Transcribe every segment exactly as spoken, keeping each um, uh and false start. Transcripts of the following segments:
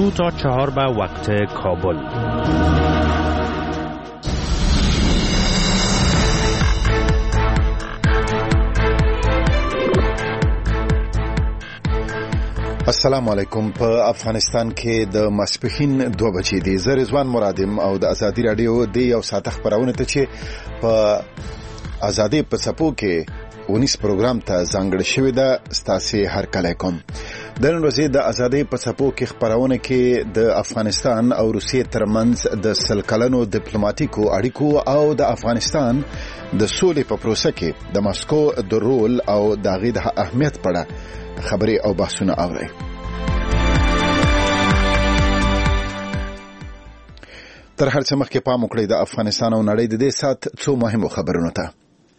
دو تا چهار به وقت کابل. السلام علیکم. په افغانستان کې د ماسپښین دوه بجې دي. زه رضوان مرادم او د ازادي رادیو د یو ساعت خبرونه ته چې په ازادي په سپو کې ونیس پروګرام ته ځانګړی شوی ده ستاسو هر کله کوم. د نن ورځې د ازادي په سپو کې خبرونه کې د افغانستان او روسیې ترمنځ د سل کلنو ډیپلوماټیکو اړیکو او د افغانستان د سولې په پروسه کې د ماسکو د رول او د غي د اهمیت په اړه خبرې او بحثونه اوري. تر هر څه مخکې پام وکړئ د افغانستان او نړۍ د دې سات څو مهمو خبرونو ته.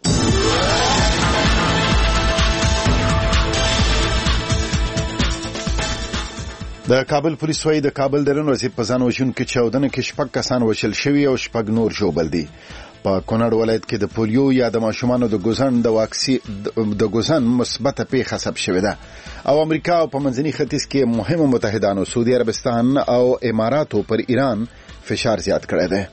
د کابل پولیس وايي د کابل د نن ورځې په ځان وژونکو چاودنه کې شپږ کسان وژل شوي او شپږ نور ژوبل دي. په کونړ ولایت کې د پولیو یا د ماشومانو د ګوزن د واکسي د ګوزن مثبته پیښه ثبت شوې ده او امریکا او په منځني ختیځ کې مهمو متحدانو سعودي عربستان او اماراتو پر ایران فشار زیات کړی دی.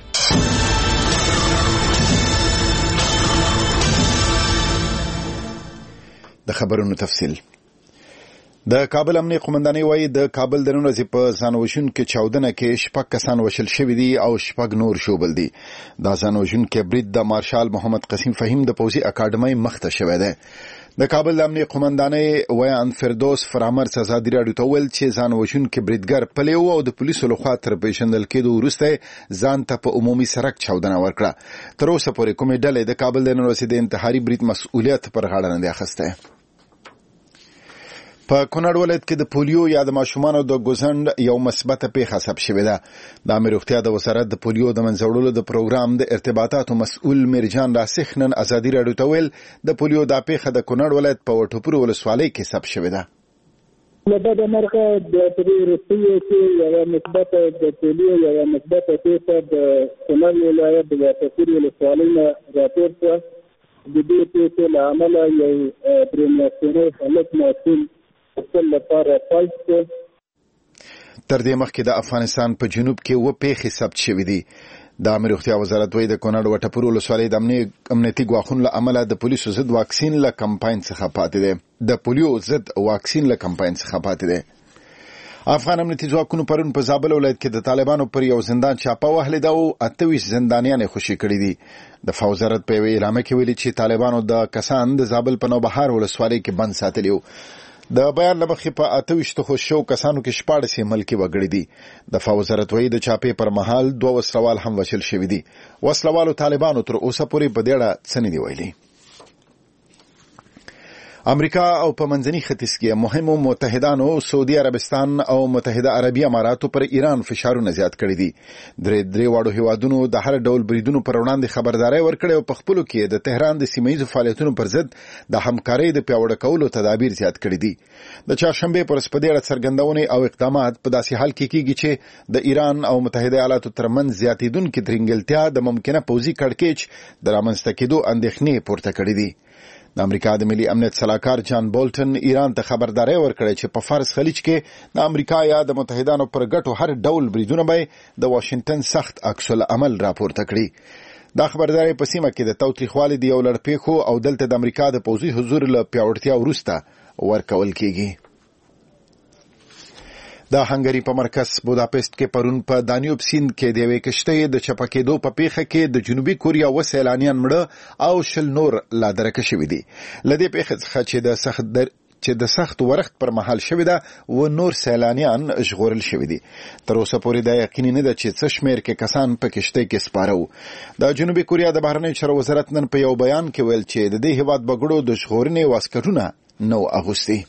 د خبرونو تفصیل. د کابل امنیه قومندانۍ وايي د کابل د نن ورځې په ځانوژونکو چاودنه کې شپږ کسان وژل شوي دي او شپږ نور ژوبل دي. دا ځانوژونکی برید د مارشال محمد قسیم فهیم د پوځي اکاډمۍ مخته شوی دی. د کابل د امنیه قومندانۍ ویان فردوس فرامرز ازادي راډیو ته ویل چې ځانوژونکی بریدګر پلیو او د پولیسو لخوا تر پیژندل کېدو وروسته ځان ته په عمومي سړک چاودنه ورکړه. تر اوسه پورې کومې ډلې د کابل د نن ورځې د انتحاري برید مسؤلیت پر غاړه نه دی اخیستی. په کونړ ولایت کې د پولیو یا د ماشومانو د ګوزن یو مثبته پیښه ثبت شوې ده. د امیر روغتیا د وزارت د پولیو د منځوړلو د پروګرام د ارتباطاتو مسؤل میرجان راسخ نن ازادي راډیو ته ویل د پولیو د پیښه د کونړ ولایت په وټپور ولسوالۍ کې ثبت شوې ده. لکه د مرکه د روغتیا کې یو مثبته د پولیو یو مثبته پیښه د کونړ ولایت د وټپور ولسوالۍ نه راپور شوه. د دې پیښې له امله یو پریماسیوني حالت محسوس تر دې مخکې د افغانستان په جنوب کې و پیښې ثبت شوې دي. د امیر روغتیا وزارت وايي د کونړ وټپور ولسوالۍ د امنیتي ګواښونو له امله د پولیسو ضد واکسین له کمپاین څخه پاتې دی. د پولیو ضد واکسین له کمپاین څخه پاتې دی. افغان امنیتي ځواکونو پرون په زابل ولایت کې د طالبانو پر یو زندان چاپه وهلې ده او اته ویشت زندانیان خوشي کړي دي. د وزارت په یوه اعلامیه کې ویلي چې طالبانو د کسان د زابل په نوبهار ولسوالۍ کې بند ساتلي وو. د بیان لمخې په اته ویشت خوشو کسانو کې شپاړس ملکی وګړي دي. د وزارت وايي د چاپې پر مهال دوه وسلوال هم وژل شوي دي. وسلوالو طالبانو تر اوسه پورې په دې اړه څه نه دي ویلي. امریکا او په منځني ختیځ کې مهمو متحدانو سعودي عربستان او متحده عربي اماراتو پر ایران فشارونه زیات کړي دي. درې درې واړو هیوادونو د هر ډول بریدونو پر وړاندې خبرداري ورکړې او په خپلو کې د تهران د سیمه‌ییزو فعالیتونو پر ضد د همکارۍ د پیاوړي کولو تدابیر زیات کړي دي. د چهارشنبه پر سپدې اړه څرګندونې او اقدامات په داسې حال کې کیږي چې د ایران او متحده ایالاتو ترمنځ زیاتېدونکې ترنګلتیا د ممکنه پوځي کړکېچ د رامنځته کېدو اندېښنې پورته کړې دي. د امریکا د ملي امنیت سلاکار جان بولټن ایران ته خبرداري ورکړه چې په فارس خلیج کې د امریکا یا د متحدانو پر ګټو هر ډول بریدونه به د واشنگټن سخت عکس العمل راپورته کړي. دا خبرداري په سیمه کې د تاوتریخوالي د یو لړپېښو او دلته د امریکا د پوځي حضور له پیاوړتیا وروسته ورکول کیږي. د هنګری په مرکز بوداپست کې پرون په دانیوب سیند کې د یوې کشتۍ د چپکېدو په پیښه کې د جنوبي کوریا و سیلانیان مړه او شل نور لا درکه شوي دي. له دې پیښې څخه چې د سخت در چې د سخت ورښت پر مهال شوی ده و نور سیلانیان ژغورل شوي دي. تر اوسه پورې دا یقیني نه ده چې څه شمېر کې کسان په کشتۍ کې سپاره وو. د جنوبي کوریا د بهرنیو چارو وزارت نن په یو بیان کې ویل چې د دې هیواد بګړو د ژغورنې واسکټونه نو اغوستي.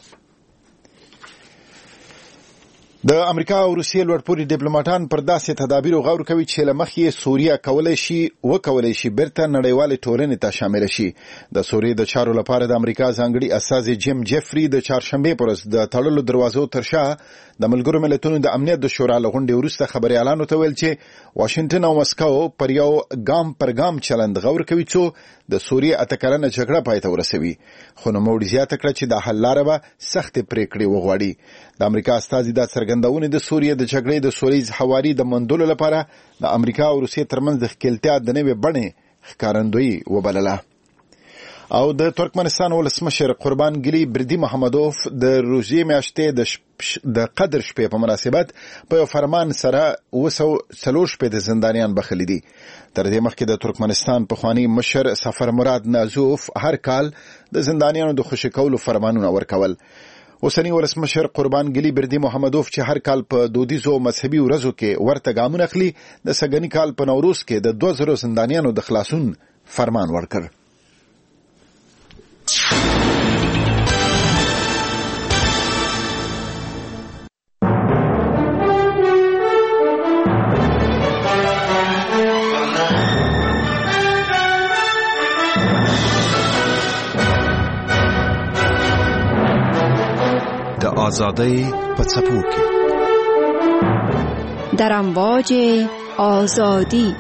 د امریکا او روسیې لوړپوړي ډیپلوماټان پر داسې تدابیرو غور کوي چې له مخې سوریه کولای شي وکولای شي بیرته نړیوالې ټولنې ته شامل شي. د سوریې د چارو لپاره د امریکا ځانګړي استازي جیم جیفري د چهارشنبه پر ورځ د تړلو دروازو تر شا د ملګرو ملتونو د امنیت د شورا له غونډې وروسته خبريالانو ته ویل چې واشنگټن او مسکو پر یو ګام پر ګام چلند غور کوي چې د سوریې اتکلنه جګړه پای ته ورسوي. خو نو موړ زیاته کړه چې د حل لاره به سخت پریکړې وغواړي. د امریکا استازي دا څرګند څرګندونې د سوریې د جګړې د سولیز حواري د موندلو لپاره د امریکا او روسیې ترمنځ د ښکېلتیا د نوې بڼې ښکارندویي وبلله. او د ترکمنستان ولسمشر قربانګلي بردي محمدوف د روزي میاشتې د شپ د قدر شپې په مناسبت په یو فرمان سره وسو څلور شپې د زندانیان بخښلي دي. تر دې مخکې د ترکمنستان پخوانی مشر سفر مراد نازوف هر کال د زندانیانو د خوشي کولو فرمانونه ورکول. اوسنی ولسمشر قربانګلي بردي محمدوف چې هر کال په دودیزو مذهبي ورځو کې ورته ګامونه اخلي، د سګنی کال په نوروز کې د دوه زره زندانیانو د خلاصون فرمان ورکړ. د آزادۍ په څپو کې در امواج آزادی.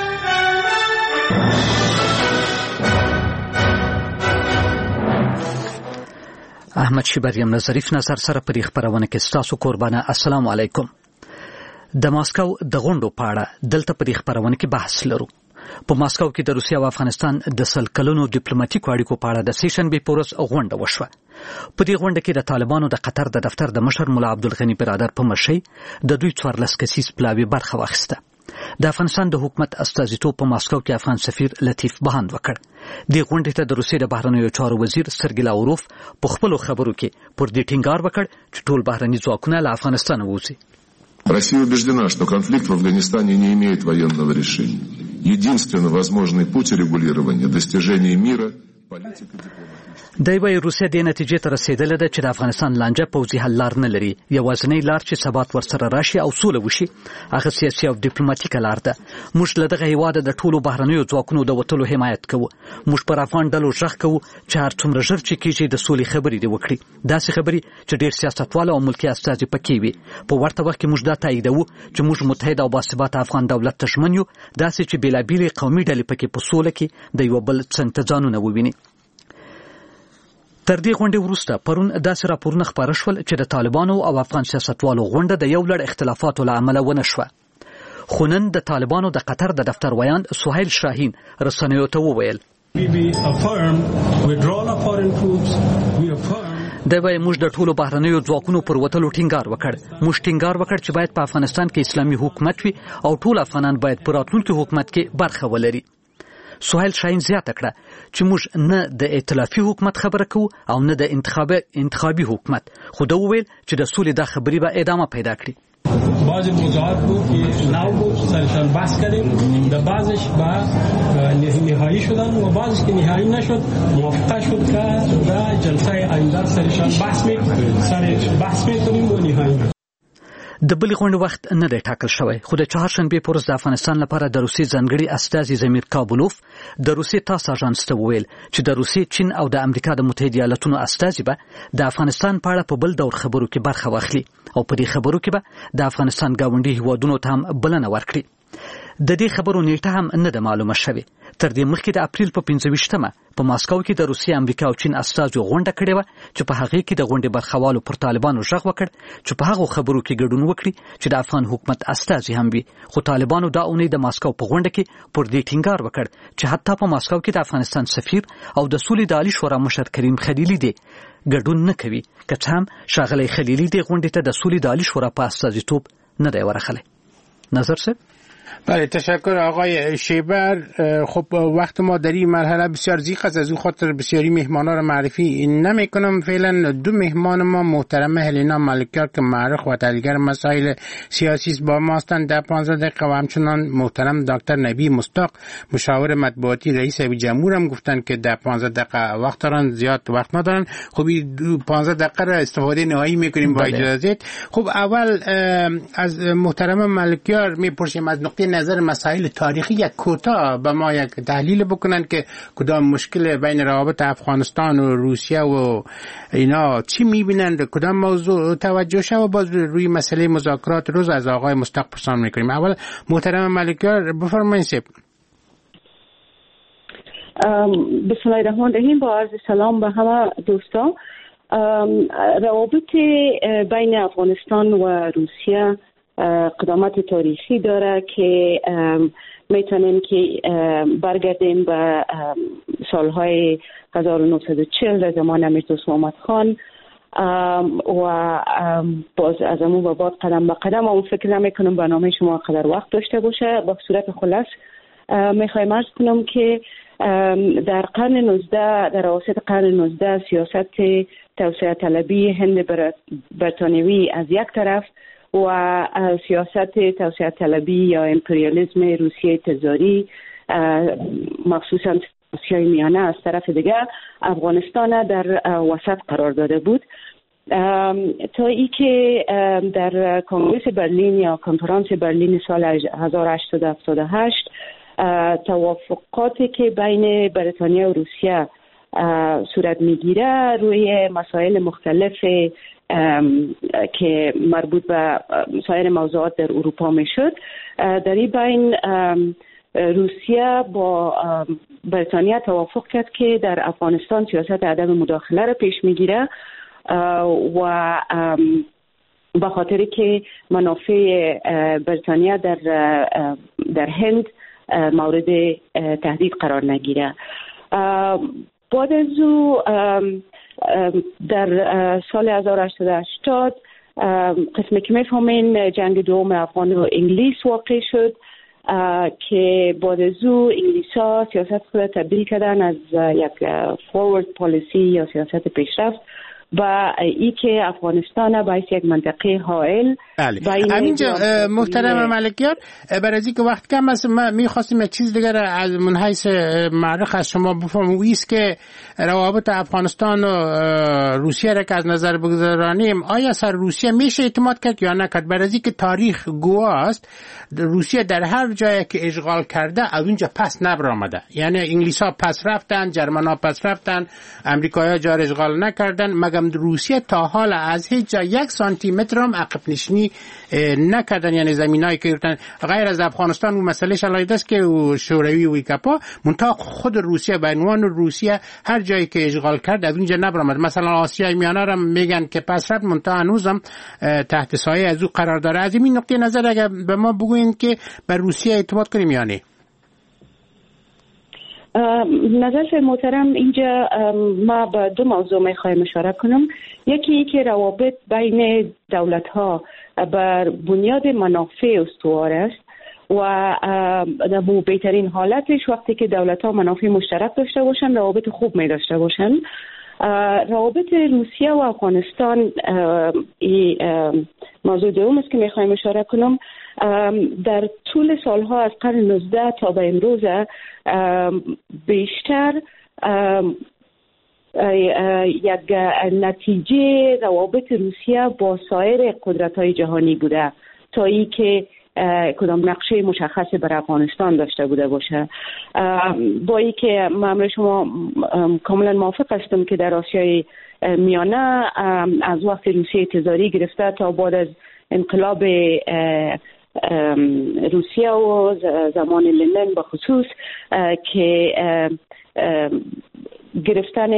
احمد شیبریم نظریف نظر سره په خبرونه کې ستاسو قربانه. السلام علیکم. د ماسکو د غونډو په اړه دلته په خبرونه کې بحث لرو. په ماسکو کې د روسیا او افغانستان د سل کلونو ډیپلوماټیکو اړیکو په اړه د سیشن به پورس غونډه وشوه. په دې غونډه کې د طالبانو د قطر د دفتر د مشر مولا عبدالغنی برادر په مشرۍ د دوی څوارلس کسیز پلاوی برخه واخیسته. د افغانستان د حکومت استازیتوب په ماسکو کې افغان سفیر لطیف بهاند وکړ. د غونډې ته د روسیې د بهرنیو چارو وزیر سرګی لاوروف په خپل خبرو کې پر دې ټینګار وکړ چې ټول بهرني ځواکونه له افغانستان ووځي. Россия убеждена, что конфликт в Афганистане не имеет военного решения. Единственный возможный путь регулирования – достижение мира, политика, дипломатия. د وی روسیا د نتیجې ته رسیدلې ده چې د افغانستان لانجه پوځي حل لار نه لري. یوازینی لار چې ثبات ورسره راشي او سوله وشي هغه سیاسي او ډیپلوماټیک لار ده. موږ له دغه هیواد د ټولو بهرنیو ځواکونو د وټلو حمایت کوو. موږ پر افغان ډلو ژغ کوو چې هر څومره ژر چې کیږي د سولې خبرې دی وکړي. داسې خبرې چې ډیر سیاستوال او ملکی استازي پکې وي. په ورته وخت کې موږ دا تاییدوو چې موږ متحد او باثبات افغان دولت تشمن یو، داسې چې بیلابیلې قومي ډلې پکې په سوله کې د یو بل څنګ ته ځانونه وویني. تر دې غونډې وروسته پرون داسې راپورونه خپاره شول چې د طالبانو او افغان سیاستوالو غونډه د یو لړ اختلافاتو له امله ونه شوه. خو نن د طالبانو د قطر د دفتر ویاند سهیل شاهین رسنیو ته وویل د وای موږ د ټولو بهرنیو ځواکونو پر وتلو ټینګار وکړ. موږ ټینګار وکړ چې باید په افغانستان کې اسلامي حکومت وي او ټول افغانان باید په راتلونکي حکومت کې برخه ولري. سهیل شاهین زیاته کړه چې موږ نه د ائتلافي حکومت خبره کوو او نه د انتخابي انتخابي حکومت. خو دا وویل چې د سولې د خبرې به ادامه پیدا کړي. بعض موضوعات کو که نو کو سرشان بحث کردیم و بعضش با نهایی شدن و بعضش که نهایی نشد موافقه شد که در جلسه آینده سرشان بحث می سر بحث میکنیم و نهایی نشد. د بلې غونډې وخت نه دی ټاکل شوی، خو د چهارشنبې په ورځ د افغانستان لپاره د روسیې ځانګړي استازي زمیر کابولوف د روسیې تاس اژانس ته وویل چې د روسیې، چین او د امریکا د متحده ایالاتونو استازي به د افغانستان په اړه په بل ډول خبرو کې برخه واخلي او په دې خبرو کې به د افغانستان ګاونډي هیوادونو ته هم بلنه ورکړي. د دې خبرو نیټه هم نه ده معلومه شوې. تر دې مخکې د اپریل په پنځه ویشتمه په ماسکو کې د روسیې، امریکا او چین استازو غونډه کړې وه چې په هغې کې د غونډې برخوالو پر طالبانو غږ وکړ چې په هغو خبرو کې ګډون وکړي چې د افغان حکومت استازي هم وي. خو طالبانو دا اونۍ د ماسکو په غونډه کې پر دې ټینګار وکړ چې حتی په ماسکو کې د افغانستان سفیر او د سولې د عالي شورا مشر کریم خلیلي دی ګډون نه کوي، که څه هم ښاغلی خلیلي دې غونډې ته د سولې د عالي شورا په استازیتوب نه دی ورغلی. نظر صاحب؟ بله، تشکر آقای شیبر. خب وقت ما در این مرحله بسیار زیق است، از او خاطر بسیاری مهمانا را معرفی نمی کنم. فعلا دو مهمان ما محترمه هلینا ملکیار که معرخ و تحلیلگر مسائل سیاسی است با ما هستند در پانزده دقیقه و همچنان محترم دکتر نبی مستاق مشاور مطبوعاتی رئیس جمهور هم گفتند که در پانزده دقیقه وقت دارن، زیاد وقت ندارن. خب پانزده دقیقه را استفاده نهایی میکنیم با اجازهت. خب اول از محترم ملکیار میپرسیم از نقطه نظر مسائل تاریخی یک کوتاه به ما یک تحلیل بکنن که کدام مشکل بین روابط افغانستان و روسیه و اینا چی میبینن، کدام موضوع توجه شه و باز روی مسئله مذاکرات روز از آقای مستاق پرسان میکنیم. اول محترم ملکیار بفرمایید. سب بسم الله الرحمن الرحیم. با عرض سلام به همه دوستان. روابط بین افغانستان و روسیه قدامت تاریخی داره که میتونیم که برگردیم به سالهای هزار و نهصد و چهل در زمان امیردوست محمد خان و باز از امون و بعد قدم به قدم. اون فکر نمیکنم برنامه شما قدر وقت داشته باشه. با صورت خلاص میخوایم عرض کنم که در قرن نوزده در اواسط قرن نوزده سیاست توسعه طلبی هند بریتانیایی از یک طرف و سیاست توسعه طلبی یا امپریالیسم روسیه تزاری مخصوصا آسیای میانه از طرف دیگه افغانستان در وسط قرار داده بود تا ای که در کنگره برلین یا کنفرانس برلین سال هزار و هشتصد و هفتاد و هشت توافقاتی که بین بریتانیا و روسیه صورت میگیره روی مسائل مختلف که مربوط به سایر موضوعات در اروپا میشد، در این بین روسیه با بریتانیا توافق کرد که در افغانستان سیاست عدم مداخله را پیش میگیره و به خاطری که منافع بریتانیا در در هند مورد تهدید قرار نگیره. بعد از او در سال هزار و هشتصد و هشتاد قسمی که میفهمین جنگ دوم افغان و انگلیس واقع شد که بعد از او انگلیس ها سیاست خود تبدیل کردن از یک فورورد پالیسی یا سیاست پیشرفت و ای که افغانستان باعث یک منطقه حائل. بله. همینجا محترم ملکیار، برای از اینکه وقت کم است ما می‌خواستیم چیز دیگر از من حیث معرخ از شما بفهمم، ایست که روابط افغانستان و روسیه را که از نظر بگذارانیم آیا سر روسیه میشه اعتماد کرد یا نکرد؟ برای از اینکه تاریخ گواه است روسیه در هر جایی که اشغال کرده از اونجا پس نبرآمده، یعنی انگلیس‌ها پس رفتن، جرمن‌ها پس رفتن، امریکایی‌ها جا اشغال نکردن، مگر روسیه تا حال از هیچ جا یک سانتی متر هم عقب نشینی نکردن، یعنی زمینایی که گرفتن غیر از افغانستان و مسئله شلایده است که شوروی و ایکاپا منتها خود روسیه به عنوان روسیه هر جایی که اشغال کرد از اونجا نبرآمد. مثلا آسیای میانه را میگن که پس رفت منتها هنوزم تحت سایه از او قرار داره. از این نقطه نظر اگر به ما بگوین که به روسیه اعتماد کنیم یا نه؟ نظر محترم اینجا ما به دو موضوع میخوایم اشاره کنم. یکی ای که روابط بین دولت ها بر بنیاد منافع استوار است و در بهترین حالتش وقتی که دولت ها منافع مشترک داشته باشن روابط خوب می داشته باشن. روابط روسیه و افغانستان این موضوع دوم است که میخوایم اشاره کنم. در طول سالها از قرن نوزده تا به امروز بیشتر یک نتیجه روابط روسیه با سایر قدرت‌های جهانی بوده تا ای که کدام نقشه مشخص بر افغانستان داشته بوده باشه. با ای که من شما کاملا موافق هستم که در آسیای میانه از وقت روسیه تزاری گرفته تا بعد از انقلاب روسیه و زمان لنین به خصوص که گرفتن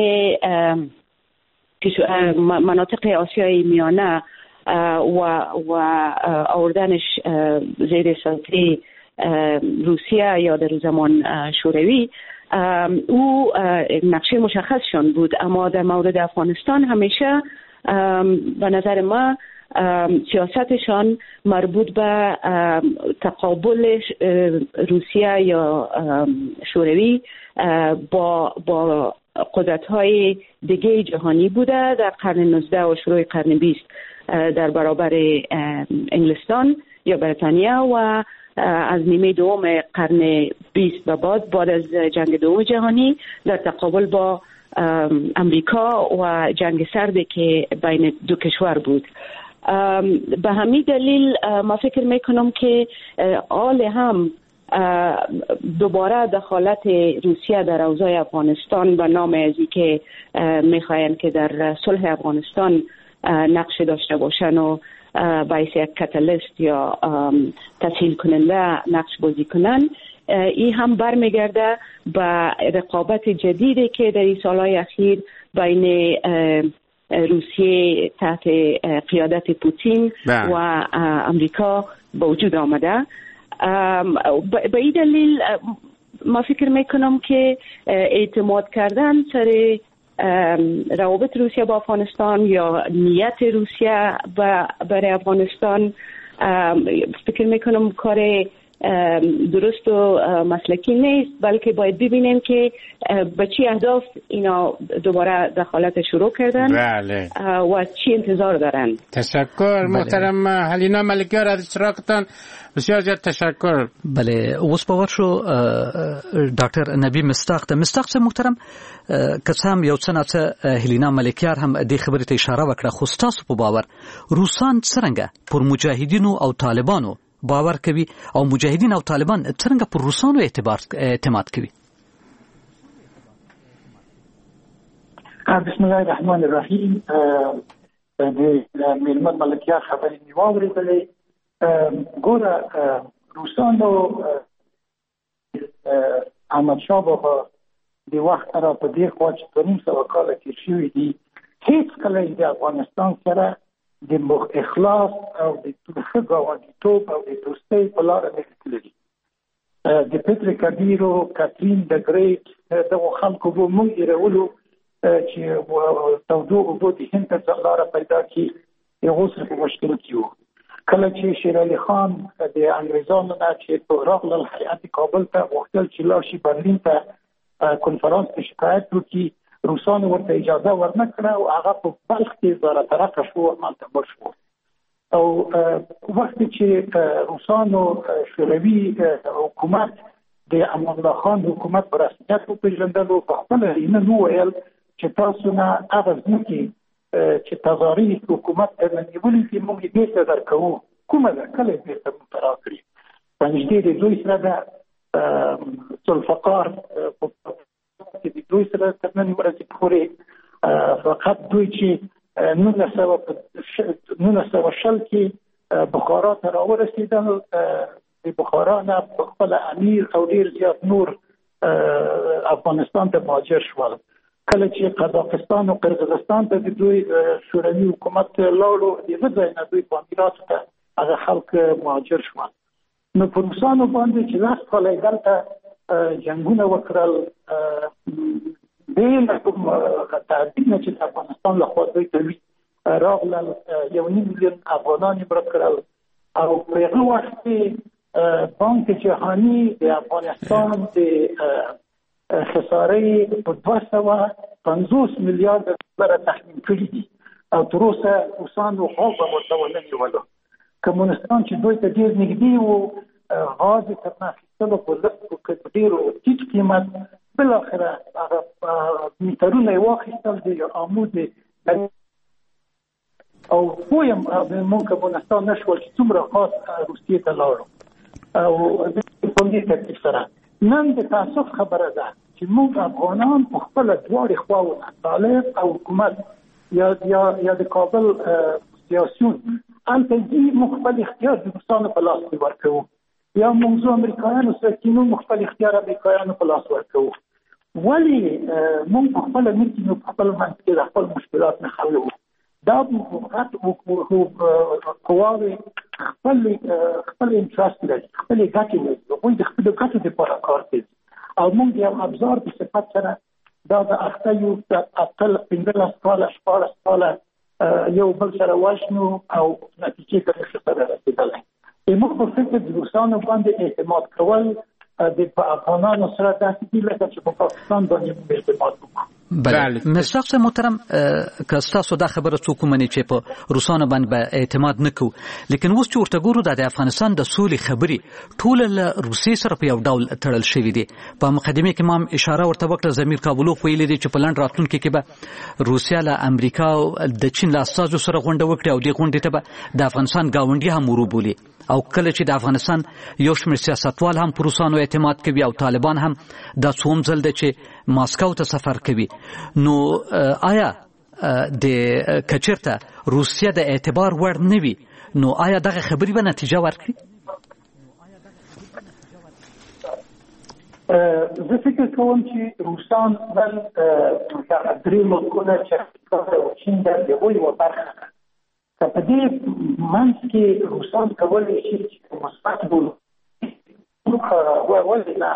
مناطق آسیای میانه و و آوردنش زیر سلطه روسیه یا در زمان شوروی او نقشه مشخصشان بود. اما در مورد افغانستان همیشه به نظر ما سیاستشان مربوط به تقابل روسیه یا شوروی با با قدرت‌های دیگه جهانی بوده. در قرن نوزده و شروع قرن بیست در برابر انگلستان یا بریتانیا و از نیمه دوم قرن بیست به بعد بعد از جنگ دوم جهانی در تقابل با امریکا و جنگ سرد که بین دو کشور بود. به همین دلیل ما فکر میکنم که آل هم دوباره دخالت روسیه در اوضاع افغانستان به نام ازی که میخواین که در صلح افغانستان نقش داشته باشن و باعث یک کاتالیست یا تسهیل کننده نقش بازی کنن، این هم برمیگرده به رقابت جدیدی که در این سالهای اخیر بین روسیه تحت قیادت پوتین و امریکا به وجود آمده. به این دلیل ما فکر میکنم که اعتماد کردن سر روابط روسیه با افغانستان یا نیت روسیه برای افغانستان فکر میکنم کار درست و مسلکی نیست، بلکه باید ببینیم که به چی اهداف اینا دوباره دخالت شروع کردن بله. و چی انتظار دارن. تشکر محترم هلینا ملکیار از اشتراکتان، بسیار زیاد تشکر. بله اوس باور شو ډاکټر نبی مستاق ته مستاق څه محترم کسام یو څه نه هلینا ملکیار هم دې خبرې ته اشاره وکړه، خو تاسو په باور روسان څنګه پر مجاهدینو او طالبانو باور کوي او مجاهدین او طالبان څنګه پر روسانو اعتبار اعتماد کوي؟ بسم الله الرحمن الرحیم. د میلمه ملکیار خبرې مې واورېدلې. ګوره روسانو احمدشاه بابا د وخت را په دې خوا چې په نیم سوه کاله تېر شوي دي هېڅکله یې د افغانستان سره د اخلاص او د ښه ګاونډیتوب او د دوستۍ په لاره نه تللي. د پتر کبیر او کاترین د ګریټ دغو خلکو به موږ هېرولو چې تودو اوبو د هند ته لاره پیدا کړي، هغو سره په مشکل کې وو. کله چې شیر علي خان د انګریزانو نه چې راغلل هیات کابل ته غوښتل چې لاړ شي برلین ته کنفرانس ته شکایت وکړي، روسانو ورته اجازه ورنه کړه او هغه په بلخ کې زاره طرفه شو، هلته مړ شو. او وخت چې روسانو شوروي حکومت د امان الله خان حکومت په رسمیت وپېژندلو، په خپله یې نه وویل چې تاسو نه هغه ځمکې چې تزاري حکومت درنه نیولي دي موږ یې بېرته درکوو. کومه ده؟ کله یې بېرته موږ ته راکړي. په نږدې د دوی سره ده ذوالفقار چې د دوی سره تر نن ورځې پورې فقط دوی چې نولس سوه شل کې بخارا ته راورسېدل، د بخارا نه په خپله امیر او ډېر زیات نور افغانستان ته مهاجر شول. کله چې قزاقستان او قرغیزستان ته د دوی شوروي حکومت لاړو، د هغه ځای نه دوی تعمیراتو ته هغه خلک مهاجر شول. نو په روسانو باندې چې لس کاله یې دلته جنګونه وکړل، بې له کوم تعدید نه چې د افغانستان لخوا دوی ته راغلل، یو نیم میلیون افغانان یې مړه کړل. او په هغه وخت کې بانک جهاني د افغانستان د خسارې په دوه سوه پنځوس میلیارد ډالر تخمین کړي دي او تر اوسه روسانو خوب ورته ونه نیولو. کمونستان چې دوی ته ډېر نږدې وو، غاز یې ترنه اخیستلو په ډېرو ټیټ قیمت، بالاخره هغه میټرونه یې واخیستل د آمود او پوه یم موږ کمونستان نه شول چې څومره غاز روسیې ته لاړو. او په همدې ترتیب سره نن د تاسف خبره ده چې موږ افغانان په خپله دواړې خواوونه طالب او حکومت یا یا یا د کابل سیاسیون هلته ځي، موږ خپل اختیار د روسانو په لاس کې ورکوو، یا موږ زه امریکایانو سره کینو، موږ خپل اختیار امریکایانو په لاس ورکوو. ولې موږ په خپله نه کینو، په خپل منځ کې د خپل مشکلات نه حل وو؟ دا قواوې خپل خپل انټرست لري، خپلې ګټې لري، هغوی د خپلو ګټو دپاره کار کوي. او موږ د یو ابزار په صفت سره دا د اخته یو اتل پنځلس کاله شپاړس کاله یو بل سره وژنو او نتیجې ته نشو سره رسېدلی. موږ په فکر د روسانو باندې اعتماد کول د افغانانو سره داسې دي لکه چې په پاکستان باندې موږ اعتماد وکړو. بله مصداق صاحب محترم، که ستاسو دا خبره څوک ومني چې په روسانو باندې به اعتماد نه کوو، لیکن اوس چې ورته ګورو دا د افغانستان د سولې خبرې ټوله له روسیې سره په یو ډول تړل شوي دي. په مقدمې کې ما هم اشاره ورته وکړه، ضمیر کابلوف ویلي دي چې په لنډ راتلونکي کې به روسیه له امریکا او د چین له استازو سره غونډه وکړي او دې غونډې ته به د افغانستان ګاونډي هم وروبولي. او کله چې د افغانستان یو شمېر سیاستوال هم پر روسانو اعتماد کوي او طالبان هم دا څوم ځل دی چې ماسکو ته سفر کوي، نو آیا د کچرته روسیه د اعتبار وړ نه وي، نو آیا دغه خبرې به نتیجه ورکړي؟ زه فکر کوم چې روسان نن دغه درې ملکونه چې او چین د هغوی یوه برخه ده. که په دې منځ کې روسان کولی شي چې مثبت ولې نه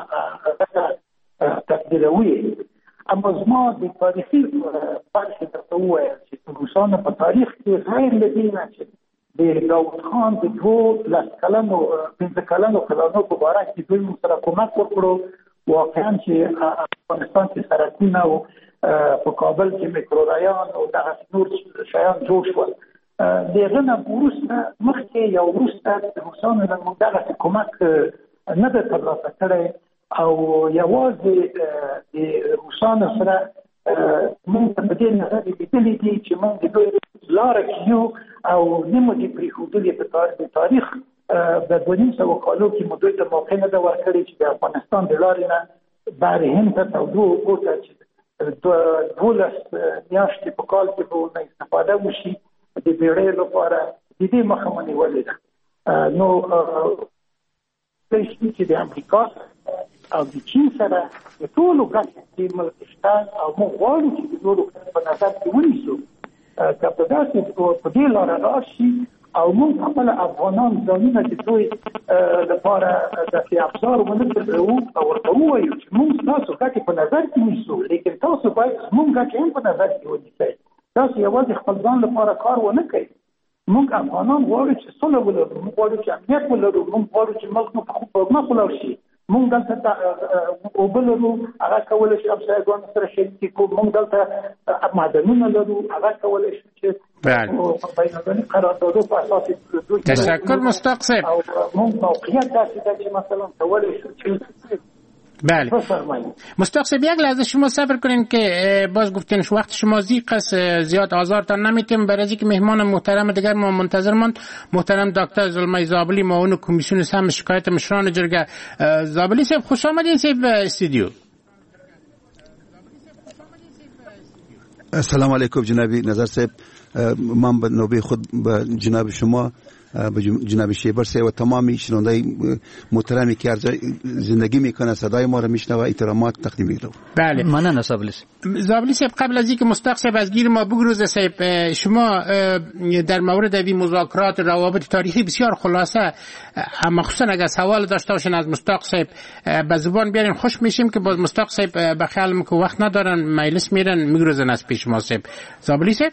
دغه تبدیلوي. اما زما د تاریخي برخې درته ووایم چې روسانو په تاریخ کې غیر له دې نه چې د داود خان د دوه لس کلنو پنځه کلنو پلانو په باره کې دوی سره کومک وکړو. واقعا چې افغانستان کې سړکونه او په کابل کې میټرو رایان او دغه نور شیان جوړ شول. د هغه نه وروسته مخکې یا وروسته روسانو له موږ دغسې کومک نه ده ترلاسه کړی او یوازې د روسانو سره موږ په دې نظر لیدلي دي چې موږ د دوی لاره کې یو او نه مو دې پرېښودلې په تاریخ د دوه نیم سوه کالو کې مو دوی ته موقع نه ده ورکړې چې د افغانستان د لارې نه بحر هند ته او دوه اوبو ته چې دولس میاشتې په کال کې به ورنه استفاده وشي د بیړۍ لپاره د دې مخه مو نیولې ده. نو کولی شي چې د امریکا او د چین سره د ټولو ګټې چې ملک شته او موږ غواړو چې د نورو په نظر کې ونیسو. که په داسې په دې لاره لاړ شي او موږ خپل افغانان ځانونه چې دوی لپاره داسې افزار ونه کړو او ورته ووایو چې موږ ستاسو ګټې په نظر کې نیسو، لیکن تاسو باید زموږ ګټې هم په نظر کې ونیسئ. تاسو یوازې خپل ځان لپاره کار ونه کوئ. موږ افغانان غواړو چې صلح ولرو، موږ غواړو چې امنیت ولرو، موږ غواړو چې ملک مو په مخ ولاړ شي. موږ دلته اوبه لرو، هغه کولی شي همسایګانو سره شریکې کړو. موږ دلته معدنونه لرو، هغه کولی شي چې بینالمللي قراردادو په اساس تشکر مصداق صاحب. او موږ موقعیت داسې ده چې مثلا کولی شو چې بله مصداق صاحب یک لحظه شما صبر کنین که باز گفتین وقت شما ضیق است زیاد آزارتان نمیتیم. برای اینکه مهمان محترم دیگر ما منتظر ماند محترم دکتر زلمای زابلی معاون کمیسیون سهم شکایت مشران جرگه. زابلی صاحب خوش آمدین صاحب استودیو. السلام علیکم جنابی نظر صاحب. من به نوبه خود به جناب شما به جناب شیبر صاحب و تمامی شنوندای محترمی که زندگی میکنه صدای ما رو میشنوه احترامات تقدیم میکنم. بله ممنون زابلی. زابلی صاحب قبل از اینکه مصداق صاحب از گیر ما بگروزه صاحب، شما در مورد این مذاکرات روابط تاریخی بسیار خلاصه اما خصوصا اگر سوال داشته باشین از مصداق صاحب به زبان بیارین خوش میشیم که باز مصداق صاحب به خیال که وقت ندارن مجلس میرن میگروزن از پیش ما صاحب. زابلی صاحب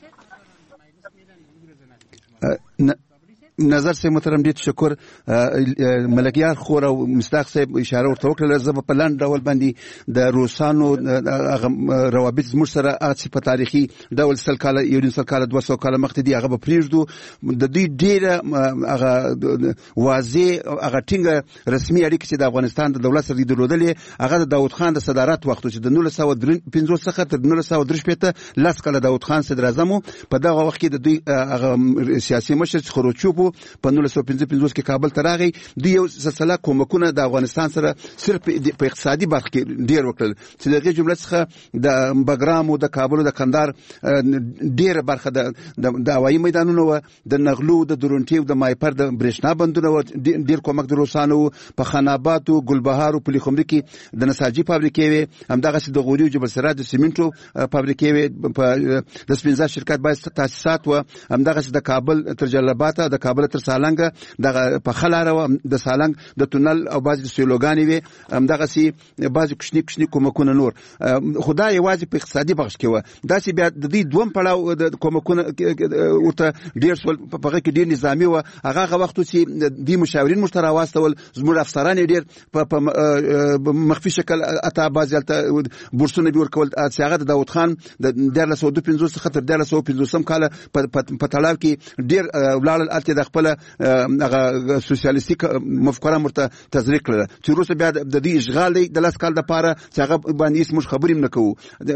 نظر صاحب محترم ډیر تشکر. ملکیار خور او مصداق صاحب اشاره ورته وکړه زه په پلان ډول باندې د روسانو روابط زموږ سره هغه په تاریخي ډول سل کاله یو سل کاله دوه سوه کاله مخکې دي هغه به پرېږدو. د دوی ډېره هغه واضح هغه ټینګه رسمي اړیکې چې د افغانستان د دولت سره دي درلودلې هغه د داود خان د صدارت وخت چې د نولس سوه پنځوس څخه تر نولس سوه درې شپېته لس کاله داود خان صدر اعظم و. په دغه وخت کې د دوی هغه سیاسي مشر خروچوف په نولس سوه پنځه پنځوس کې کابل ته راغی. دوی یو سلسله کومکونه د افغانستان سره صرف په اقتصادي برخه کې ډېر وکړل چې د هغې جمله څخه د بګرام او د کابل او د کندهار ډېره برخه د هوایي میدانونه وه، د نغلو د درونټي او د مایپر د برېښنا بندونه وه. ډېر کومک د روسانو و. په خان آباد او ګلبهار او پلي خمري کې د نساجي فابریکې وې، همدغسې د غوري او جبل سراج د سیمنټو فابریکې وې، د سپینزر شرکت باید تاسیسات وه، همدغسې د کابل تر جلال آباد د کابل تر سالنګ دغه په خلاره د سالنګ د تونل او بعضې سیلوګانې وې، همدغسې بعضې کوچني کوچني کومکونه نور. خو دا یوازې په اقتصادي بخش کې وه. داسې بیا د دوی دوم پړاو د کومکونه ورته ډېر شول، په هغه کې ډېر نظامي وه. هغه هغه وخت چې دوی مشاورین موږ ته راواستول، زموږ افسران یې ډېر په مخفي شکل اته بعضې هلته بورسونه به ورکول چې هغه د داود خان د دیارلس سوه دوه پنځوس څخه تر دیارلس سوه پنځوسم کاله په تړاو کې ډېر ولاړل. هلته د خپله هغه سوسیالیستي مفکوره ورته تزریق کړله چې وروسته بیا د دوی اشغال دی د لس کال دپاره چې هغه باندې هېڅ موږ خبرې هم نه کوو.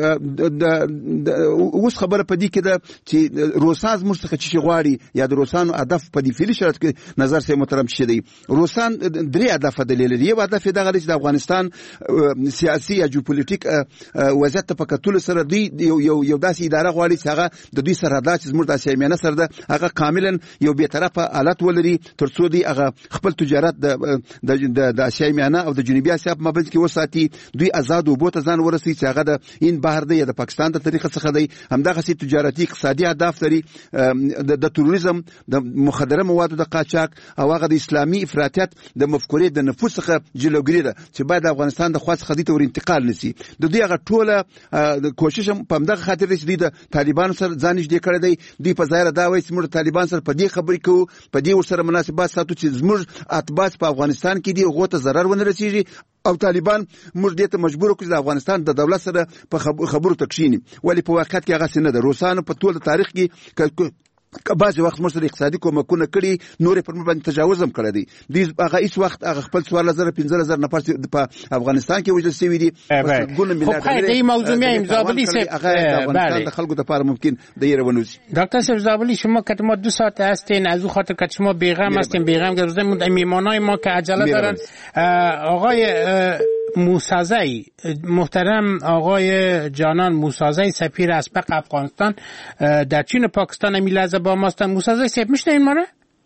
اوس خبره په دې کې ده چې روسان زموږ څخه څه شي غواړي یا د روسانو هدف په دې فعلي شرایطو کې نظر صاحب محترم څه دی. روسان درې هدفه دلیل لري. یو هدف یې دغه دی چې د افغانستان سیاسي یا جیوپولیټیک وضعیت ته په کتلو سره دوی یو یو داسې اداره غواړي چې هغه د دوی سرحدات چې زموږ د اسیا میانه سره ده هغه کاملا یو بېطرف په حالت ولري ترڅو دی هغه خپل تجارت د د اسیا میانه او د جنوبي اسیا په مابین کې وساتي. دوی آزاد وبو ته ځان ورسي چې هغه د این بحر دی د پاکستان د طریقه څخه دی. همدغه سي تجارتي اقتصادي اهداف لري د تروریزم د مخدره موادو د قاچاق او هغه د اسلامي افراطیت د مفکورې د نفوذ څخه جلوګیری ده چې باید د افغانستان د خواص خدي ته ور انتقال نشي. د دوی هغه ټوله کوشش په همدغه خاطر چې د طالبان سره ځان نږدې کړی دی. دوی په ظاهر دا وایي چې موږ طالبان سره په دې خبرې کوو، په دې ورسره مناسبات ساتو چې زموږ اتباع په افغانستان کې دي هغو ته ضرر ونه رسیږي او طالبان موږ دې ته مجبور کړو چې د افغانستان د دولت سره په خبرو ته کښیني. ولې په واقعیت کې هغه څه نه ده. روسانو په ټول تاریخ کې بعضې وخت موږ سره اقتصادي کومکونه کړي، نورې پر موږ باندې تجاوز هم کړی دی. دوی هغه هېڅ وخت هغه خپل څوارلس زره پنځلس زره نفر په افغانستان کې وژل شوي دي. خب خیر د این موضوع میایم زابلی صاحب، هغه د افغانستان د خلکو دپاره ممکن د یره ونوزي. دکتر صاحب زابلی شما که ما دو ساعت هستین از او خاطر که شما بیغم هستین بیغم گرفتیم میمانای ما که عجله دارن. آقای موسازی محترم آقای جانان موسازی سفیر اسبق افغانستان در چین و پاکستان می لحظه با ما هستند. موسازی صاحب میشنوین ما را؟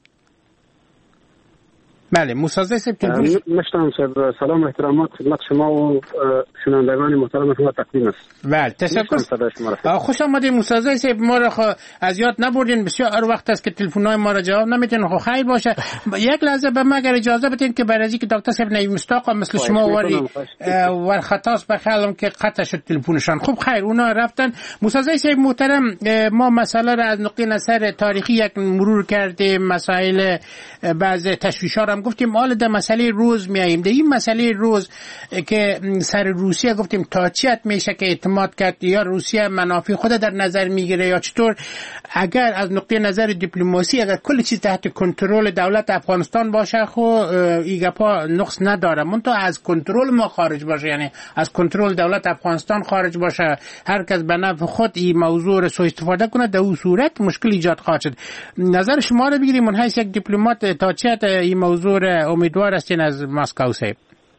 بله موسازی صاحب تلفن میشنوم صاحب. سلام و احترامات خدمت شما و شنوندگان محترم شما تقدیم است. بله تشکر. خوش آمدید موسازی صاحب. ما را خو از یاد نبردین، بسیار وقت است که تلفن‌های ما را جواب نمیدین. خو خیر باشه یک لحظه به ما اگر اجازه بدین که برای اینکه دکتر صاحب نیم مستاق مثل شما وری ور خطاست بخیالم که قطع شد تلفنشان. خوب خیر اونا رفتن. موسازی صاحب محترم ما مسئله را از نقطه نظر تاریخی یک مرور کردیم، مسائل بعض تشویش‌ها را گفتیم. حالا در مسئله روز میاییم. در این مسئله روز که سر روسیه گفتیم تا چیت میشه که اعتماد کرد یا روسیه منافع خود در نظر میگیره یا چطور؟ اگر از نقطه نظر دیپلماسی اگر کل چیز تحت کنترل دولت افغانستان باشه خو ایگپا نقص نداره، منتها از کنترل ما خارج باشه، یعنی از کنترل دولت افغانستان خارج باشه، هر کس به نفع خود این موضوع رو سوء استفاده کنه، در اون صورت مشکل ایجاد خواهد شد. نظر شما رو بگیریم من حیث یک دیپلمات تا چیت این موضوع امیدوار هستین از مسکو صاحب؟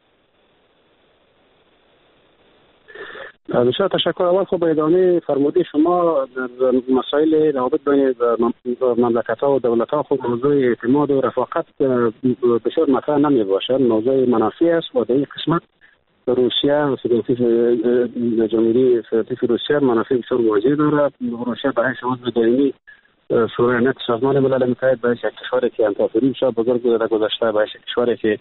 بسیار تشکر. اول خب ادامه فرموده شما در مسائل روابط بین مملکت‌ها و دولت‌ها خب موضوع اعتماد و رفاقت بسیار مطرح نمی باشد، موضوع منافی است و در این قسمت روسیه و فدراسیون جمهوری فدراسیون روسیه منافع بسیار واضح دارد. روسیه به حیث عضو دائمی شورای امنیت سازمان ملل متحد به حیث یک کشوری که امپراتوری شد بزرگ در گذشته، به حیث کشوری که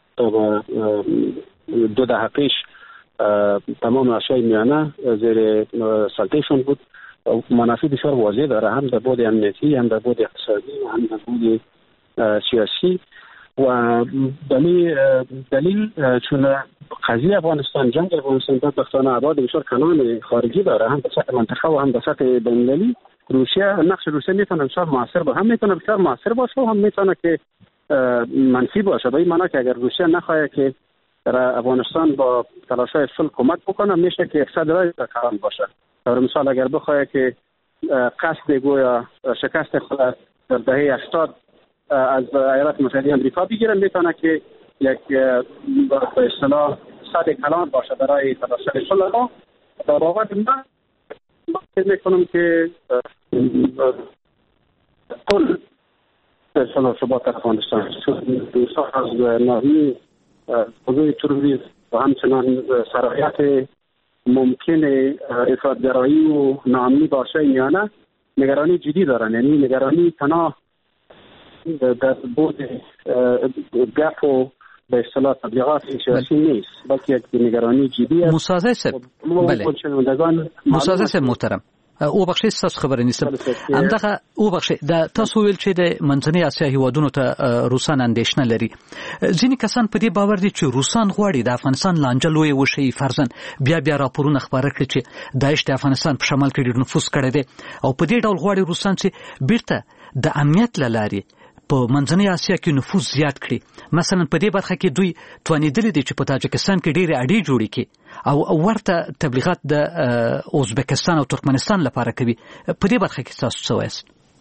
دو دهه پیش تمام آسیای میانه زیر سلطهشون بود، منافع بسیار واضح داره، هم در بعد امنیتی، هم در بعد اقتصادی، هم در بعد سیاسی. و دلیل دلیل چون قضیه افغانستان، جنگ افغانستان بدبختانه ابعاد بسیار کلان خارجی داره، هم به سطح منطقه و هم به سطح بین‌المللی. روسیه نقش روسیه میتونه بسیار موثر باشه، هم میتونه بسیار موثر باشه و هم میتونه که منفی باشه. به این معنی که اگر روسیه نخواهد که در افغانستان با تلاش‌های صلح کمک بکنه، میشه که اقتصاد رای کلان باشه. در مثال اگر بخواهد که قصد گویا شکست خود در دهه هشتاد از ایالات متحده آمریکا بگیره، میتونه که یک به اصطلاح صد کلان باشه برای تلاش‌های صلح. ما در واقع من فکر میکنم که کل صلح ثبات افغانستان دوستان از ناحیه موضوع تروریسم و همچنان سرایت ممکن افراط‌گرایی و ناامنی با آسیای میانه نگرانی جدی دارن. یعنی نگرانی تنها در بود گپ و به اصطلاح تبلیغات سیاسی نیست، بلکه یک نگرانی جدی است. موسازی صاحب بله موسازی صاحب محترم او بخشي تاسو خبرې نیسم همدغه او بخشي د تاسو ویل چې د منځنۍ اسیا هیوادونو ته روسان اندېښنه لري. ځینې کسان په دې باور دي چې روسان غواړي د افغانستان لانجه لوی وشي، فرضاً بیا بیا راپورونه خبره کړي چې داعش د افغانستان په شمال کې ډېر نفوذ کړی دی او په دې ډول غواړي روسان چې بیرته د امنیت له لارې په منځنۍ اسیا کې نفوذ زیات کړي. مثلا په دې برخه کې دوی توانیدلي دي چې په تاجکستان کې ډېرې اډې جوړې کړي او ورته تبلیغات د ازبکستان او ترکمنستان لپاره کوي. په دې برخه کې تاسو څه وایاست؟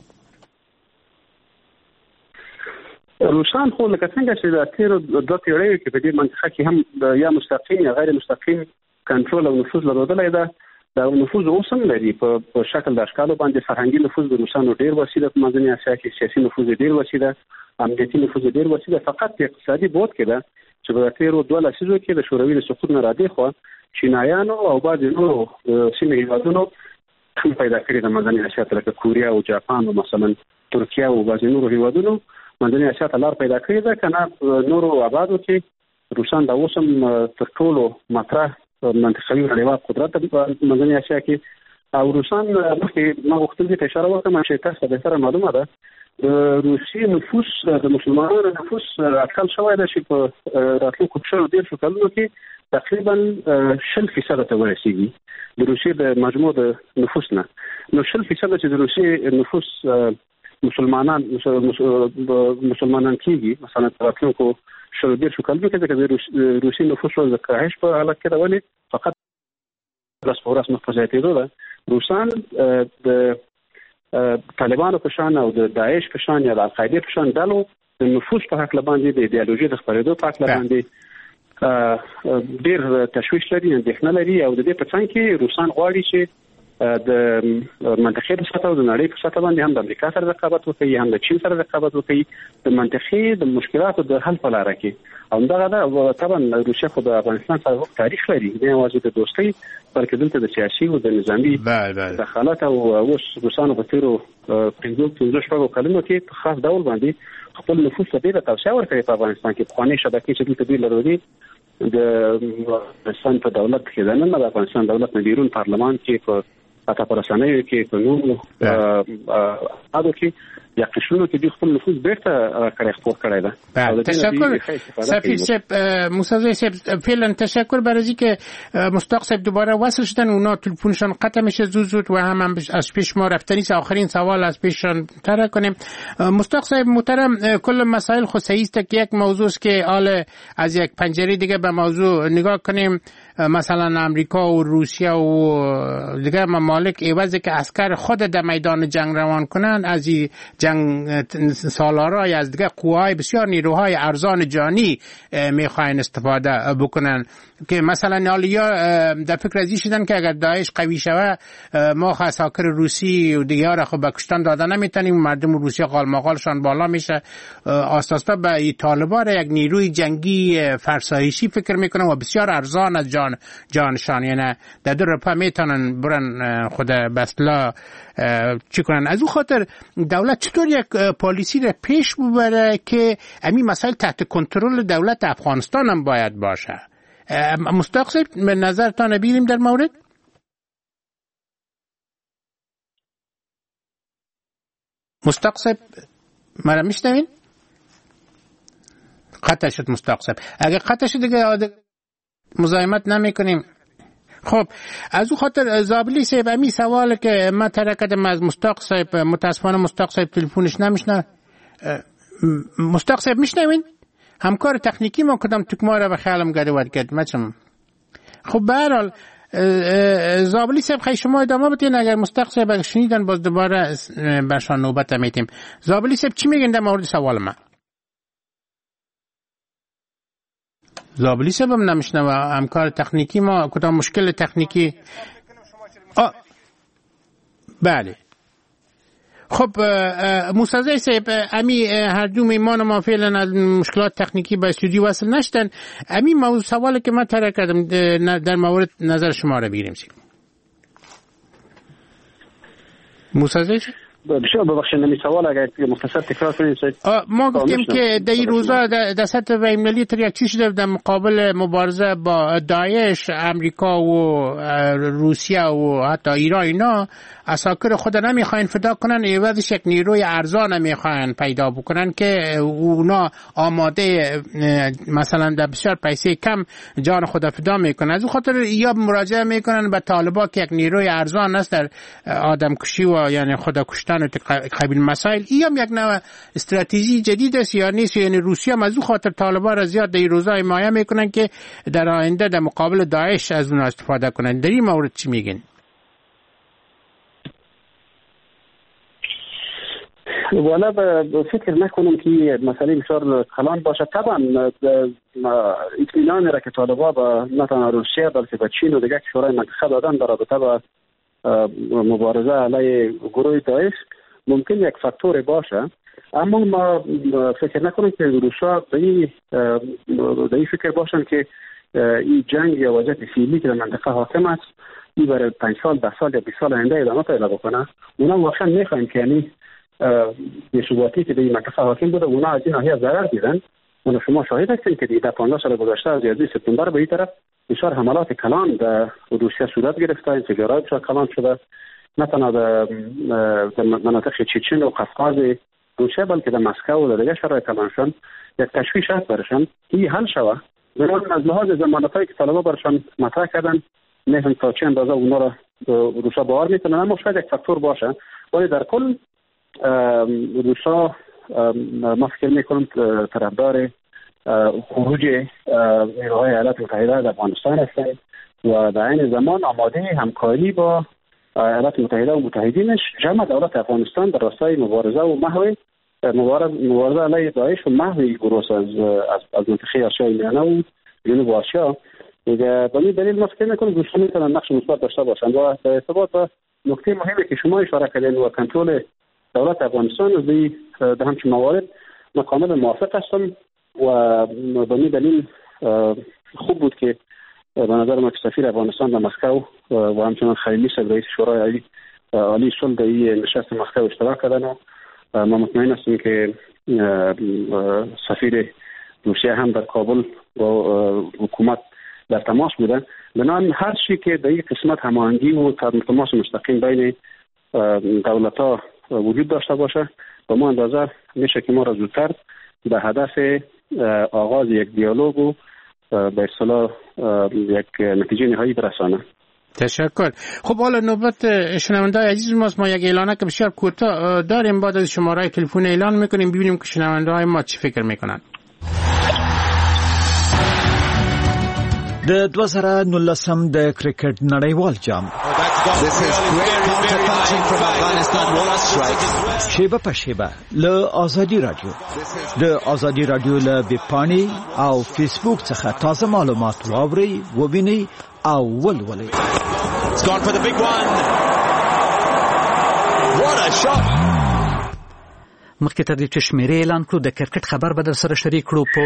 روسان خو لکه څنګه چې د تیرو دوه پیړیو کې په دې منطقه کې هم یا مستقیم یا غیر مستقیم کنټرول او نفوذ لرودلی ده، دا نفوذ اوس هم لري په شکل د اشکالو باندې. فرهنګي نفوذ د روسانو ډیر وسیله په منځنۍ اسیا کې، سیاسي نفوذ ډیر وسیله، امنیتي نفوذ ډیر وسیله. فقط په اقتصادي بود کې ده چې په تیرو دوه لسیزو کې د شوروي د سقوط نه را دې خو چینایانو او بعض نورو سیمه هیوادونو پیدا کړی د منځنۍ اسیا لکه کوریا او جاپان او مثلا ترکیه او بعض نورو هیوادونو منځنۍ اسیا ته لار پیدا کړې ده. کنه نورو آبادو کې روسان د اوسم تر ټولو مطرح منطقوي نړیوال قدرت په منځنۍ اسیا کې او روسان مخکې ما وختل ته اشاره وکړم چې تاسو به سره معلومه ده د روسي نفوس د مسلمانانو نفوس اټکل شوی دی چې په راتلونکو شلو دیرشو کلونو کې تقریبا شل فیصد ته ورسیږي د روسي د مجموع د نفوس نه. نو شل فیصد چې د روسي نفوس مسلمانان مسلمانان کېږي مثلا راتلونکو شلو دیرشو کلونو کې د روسي نفوس د کاهش په حالت کې راولي فقط ورځ په ورځ مخ په زیاتېدو ده. روسان د طالبانو په شان او د داعش په شان یا د القاعده په شان ډلو د نفوذ په حق باندې د ایدئولوژي د خپرېدو په حق باندې ډېر تشویش لري، اندېښنه لري او د دې په څنګ کې روسان غواړي چې د منطقې په سطح او د نړۍ په سطح باندې هم د امریکا سره رقابت وکړي، هم د چین سره رقابت وکړي د منطقې د مشکلاتو د حل په لاره کې. او دغه دا طبعا روسیا خو د افغانستان سره تاریخ لري، نه یوازې د دوستۍ بلکې دلته د سیاسي او د نظامي دخالت او اوس روسانو په تیرو پنځه پنځه شپږو کلونو کې په خاص ډول باندې خپل نفوذ ته ډېره توسعه ورکړې په افغانستان کې. پخوانۍ شبکې چې دلته دوی لرلې د افغانستان په دولت کې د نن د افغانستان دولت نه بیرون پارلمان کې په اته پرسنوي کې په نورو اادو کې یا قشرونو کې د خپل نفوذ بیرته راکړی خپور کړی ده. تشکر سفیر صاحب موسوی صاحب فعلا تشکر برای اینکه مشتاق صاحب دوباره وصل شدن، اونا تلفنشان قطع میشه زود زود و هم, هم از پیش ما رفتنی آخرین سوال از پیششان طرح کنیم. مشتاق صاحب محترم، کل مسائل خصوصی است که یک موضوع است که حال از یک پنجره دیگه به موضوع نگاه کنیم. مثلا امریکا و روسیه و دیگر ممالک عوضی که عسکر خود در میدان جنگ روان کنند از این جنگ سالارای از دیگر قوای بسیار نیروهای ارزان جانی میخواین استفاده بکنن که مثلا حالا در فکر ازی شدن که اگر داعش قوی شوه ما عساکر روسی و دیگر خب به کشتن داده نمیتونیم، مردم روسی قالماقالشان بالا میشه، آستاستا به طالبان یک نیروی جنگی فرسایشی فکر میکنن و بسیار ارزان از جان جانشان، یعنی در دو رپا میتونن برن خود بسلا چی کنن. از اون خاطر دولت چطور یک پالیسی را پیش ببره که امی مسائل تحت کنترل دولت افغانستان هم باید باشه؟ مشتاق صاحب به نظرتان بیریم در مورد؟ مشتاق صاحب مرا میشنوین؟ قطع شد مشتاق صاحب. اگه قطع شد دیگه مزاحمت نمی کنیم. خب از اون خاطر زابلی صاحب امی سوال که من طرح کردم از مشتاق صاحب، متاسفانه مشتاق صاحب تلفنش نمیشنه. مشتاق صاحب میشنوین؟ همکار تکنیکی ما کدام تکما را به خیالم گرد کرد مچم. خب به هر حال زابلی صاحب خیلی شما ادامه بتین، اگر مشتاق صاحب اگر شنیدن باز دوباره برشان نوبت میتیم. زابلی صاحب چی میگن در مورد سوال من؟ زابلی صاحب هم نمیشنوه، همکار تکنیکی ما کدام مشکل تکنیکی. آه بله. خب موسوی صاحب امی هر دو میمان ما فعلا از مشکلات تکنیکی به استودیو وصل نشدن. امی موضوع سوالی که من طرح کردم در مورد نظر شما را بگیریم. موسوی صاحب بسیار ببخشید نمی سوال اگر مختصر تکرار کنید. ما گفتیم که در این روزا در سطح بین‌المللی تر یک چی شده در مقابل مبارزه با داعش، امریکا و روسیه و حتی ایران اینا عساکر خود نمیخواین فدا کنن، عوضش یک نیروی ارزان نمیخواین پیدا بکنن که اونا آماده مثلا در بسیار پیسه کم جان خود فدا میکنن. از اون خاطر یا مراجعه میکنن به طالبان که یک نیروی ارزان است در آدم کشی و یعنی خود کشتن و قبیل مسائل. این یک نوع استراتژی جدید است یا نیست؟ یعنی روسیه هم از اون خاطر طالبان را زیاد در این روزا حمایت میکنن که در آینده در مقابل داعش از اون استفاده کنن. در این مورد چی میگین؟ والا فکر نکنم که مسئله بسیار کلان باشه. طبعا اطمینان را که طالبان با نه تنها روسیه بلکه با چین و دیگر کشورهای منطقه دادن در رابطه با مبارزه علیه گروه داعش ممکن یک فاکتور باشه، اما ما فکر نکنیم که روسا به این فکر باشن که این جنگ یا وضعیت فعلی که در منطقه حاکم است این برای پنج سال ده سال یا بیست سال آینده ادامه پیدا بکنه. اونا واقعا میخوایم که یعنی بی‌ثباتی که در این منطقه حاکم بوده اونا از این ناحیه ضرر دیدن. اونا شما شاهد هستین که در پانزده سال گذشته از یازده سپتامبر به این طرف بسیار حملات کلان در روسیه صورت گرفته، انفجارات بسیار کلان شده، نه تنها در مناطق چچن و قفقاز روسیه بلکه در مسکو و در دیگر شهرهای کلان شدن. یک تشویش هست برشان که این حل شود. بنابراین از لحاظ ضمانت‌هایی که طالبان برشان مطرح کردن نمی‌دونم تا چه اندازه اونا را روسا باور میکنن، اما شاید یک فاکتور باشه. ولی در کل روسا ما فکر میکنم طرفدار خروج نیروهای ایالات متحده از افغانستان هستند و در این زمان آماده همکاری با ایالات متحده و متحدینش جمع دولت افغانستان در راستای مبارزه و محو مبارزه علیه داعش و محو گروه از از منطقه آسیای میانه و جنوب آسیا. دیگه به این دلیل ما فکر میکنم دوستان میتونن نقش مثبت داشته باشند و در ارتباط با نکته مهمی که شما اشاره کردین و کنترل دولت افغانستان در همچین موارد من کاملا موافق هستم و به این دلیل خوب بود که به نظر ما که سفیر افغانستان در مسکو و همچنان خلیلی صاحب رئیس شورای عالی عالی صلح در این نشست مسکو اشتراک کردن و ما مطمئن هستیم که سفیر روسیه هم در کابل با حکومت در تماس بودن. بنابراین هر چی که در این قسمت هماهنگی و تماس مستقیم بین دولت‌ها وجود داشته باشه و ما اندازه میشه که ما را زودتر به هدف آغاز یک دیالوگ و به اصطلاح یک نتیجه نهایی برسانه. تشکر. خب حالا نوبت شنونده‌های عزیز ماست. ما یک اعلانه که بسیار کوتاه داریم، بعد از شماره تلفن اعلان میکنیم ببینیم که شنونده‌های ما چی فکر میکنن. د دوه زره نولسم د کرکټ نړیوال جام شیبه په شیبه له ازادي رادیو د ازادي رادیو له ویبپاڼې او فیسبوک څخه تازه معلومات واورئ، ووینئ او ولولئ. مخکې تر دې چې شمیرې اعلان کړو د کرکټ خبر به در سره شریک کړو. په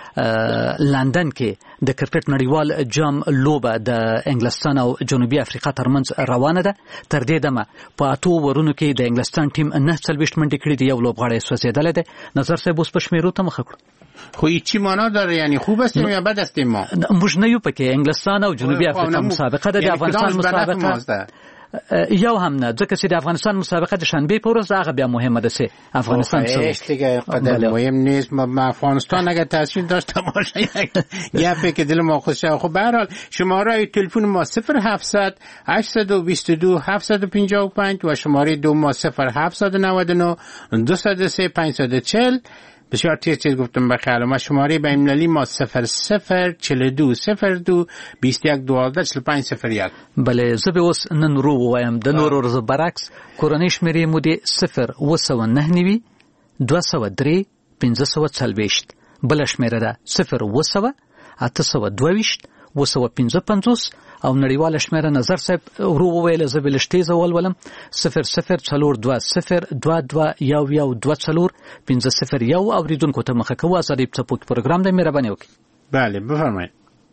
لندن کې د کرکټ نړیوال جام لوبه د انګلستان او جنوبي افریقا ترمنځ روانه ده. تر دې دمه په اتو ورونو کې د انګلستان ټیم نه څلوېښت منډې کړې دي، یو لوبغاړی سوځېدلی دی. نظر صاحب اوس په شمیرو ته مخه کړو. خو چی معنا داره؟ یعنی خوب هستیم یا بد هستیم؟ ما موږ نه یو پکې. انګلستان او جنوبي افریقا مسابقه ده، د افغانستان مسابقه یو هم نه، ځکه چې د افغانستان مسابقه د شنبه په ورځ هغه بیا مهمه ده. سه افغانستان سره دیگه قدر مهم نیست. ما افغانستان اگه تاثیر داشته باشه گپی که دل ما خوشه. خب به هر حال شماره تلفن ما صفر هفتصد هشتصد و بیست و دو هفتصد و پنجاه و پنج و شماره دو ما صفر هفتصد و نود و نه دویست و سه پانصد و چهل. بسیار تیز تیز گفتم بخیر. ما شماره بین المللی ما صفر صفر چهل و دو صفر دو بیست و یک دوازده چهل و پنج صفر یک. بله زه به اوس نن رو وایم د نورو ورځو برعکس. کورنۍ شمیرې مو دي صفر اوه سوه نهه نوي دوه سوه درې پنځه سوه څلوېښت. بله شمیره ده صفر اوه سوه اته سوه دوه ویشت اوه سوه پنځه پنځوس او نړیواله شمیره نظر صاحب ورو وویل زه به لږ تیزه ولولم صفر صفر څلور دوه صفر دوه دوه یو یو دوه څلور پنځه صفر یو. اوریدونکو ته مخه کوو ازادي څپوک پروګرام دی، مهرباني وکړئ. بله بفرمایید.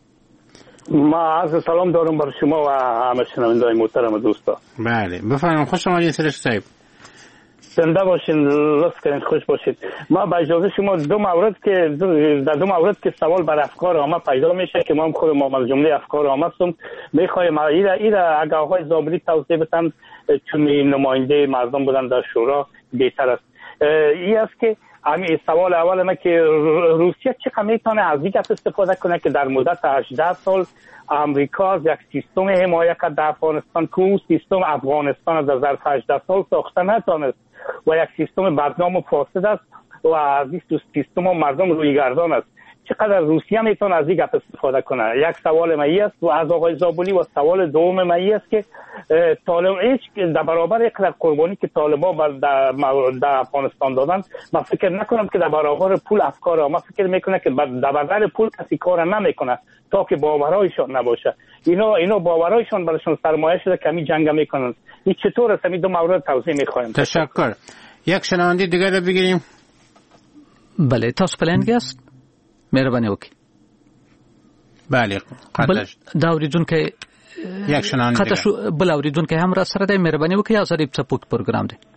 ما عرض سلام دارم بر شما و همه شنونده‌های محترم دوستا. بله بفرمایید. خوش آمدید سرش صاحب. زنده باشین، لطف کنید، خوش باشید. ما با اجازه شما دو مورد که در دو مورد که سوال بر افکار عامه پیدا میشه که ما هم خود ما از جمله افکار عامه هستم میخوایم ایره ایره اگه آقای زابری توضیح بدن چون نماینده مردم بودن در شورا بهتر است. این است که همین سوال اول ما که روسیه چقدر میتونه از این استفاده کنه که در مدت هجده سال امریکا از یک سیستم حمایت در افغانستان که اون سیستم افغانستان در ظرف هجده سال ساخته نتونست و یک سیستم بدنام و فاسد است و از این سیستم مردم روی گردان است. چقدر روسیه میتونه از این گپ استفاده کنه. یک سوال مایی است و از آقای زابلی و سوال دوم مایی است که طالب هیچ در برابر یک قربانی که طالبان بر در, در افغانستان دادن، من فکر نکنم که در برابر پول افکار، من فکر میکنه که در برابر پول کسی کار نمیکنه تا که باورایشان نباشه. اینا اینا باورایشان براشون سرمایه شده که می جنگ میکنن. این چطور است؟ می دو مورد توضیح میخوایم. تشکر. یک شنونده دیگه رو بگیریم. بله، تاسو پلنګ یاست؟ مهرباني وکړئ. بله، قدرش دا اوریدونکي یک شنونده قطع شو. بل اوریدونکي هم را سره دی، مهرباني وکړئ. ازادي سپورت پروګرام دی.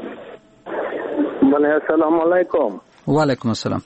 بله، السلام علیکم. وعلیکم السلام.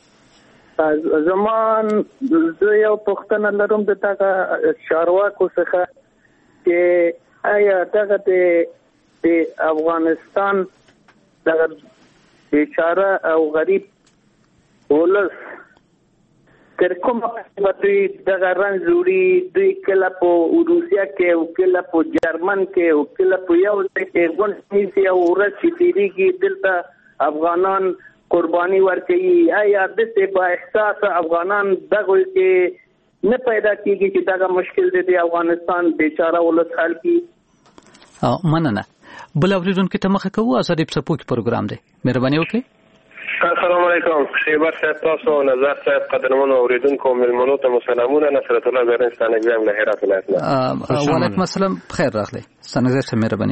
زمان زه یو پوښتنه لرم د دغه چارواکو څخه چې آیا دغه د افغانستان دغه بیچاره او غریب ولس تر کومه په دوی دغه رنځوري دوی کله په روسیا کې او کله په جرمن کې او کله په یو ځای کې غونډې او ورځ چې تېرېږي دلته افغانان قرباني ورکوي. آیا داسې با احساس افغانان دغه کې نه پیدا کېږي چې دغه مشکل دی د افغانستان بیچاره ولس حل کړي؟ مننه. بل اوریدونکي ته مخه کوو. ازادي سپورت پروګرام دی، مهرباني وکړئ. السلام علیکم. شیبر صاحب، تاسو نظر صاحب، قدرمنو اوریدونکو ملمنو ته مسلمانونه. نصرت الله زرین ستانګزم له هرات ولایت نه. وعلیکم السلام، بخیر راغلی. ستانګزم مهرباني.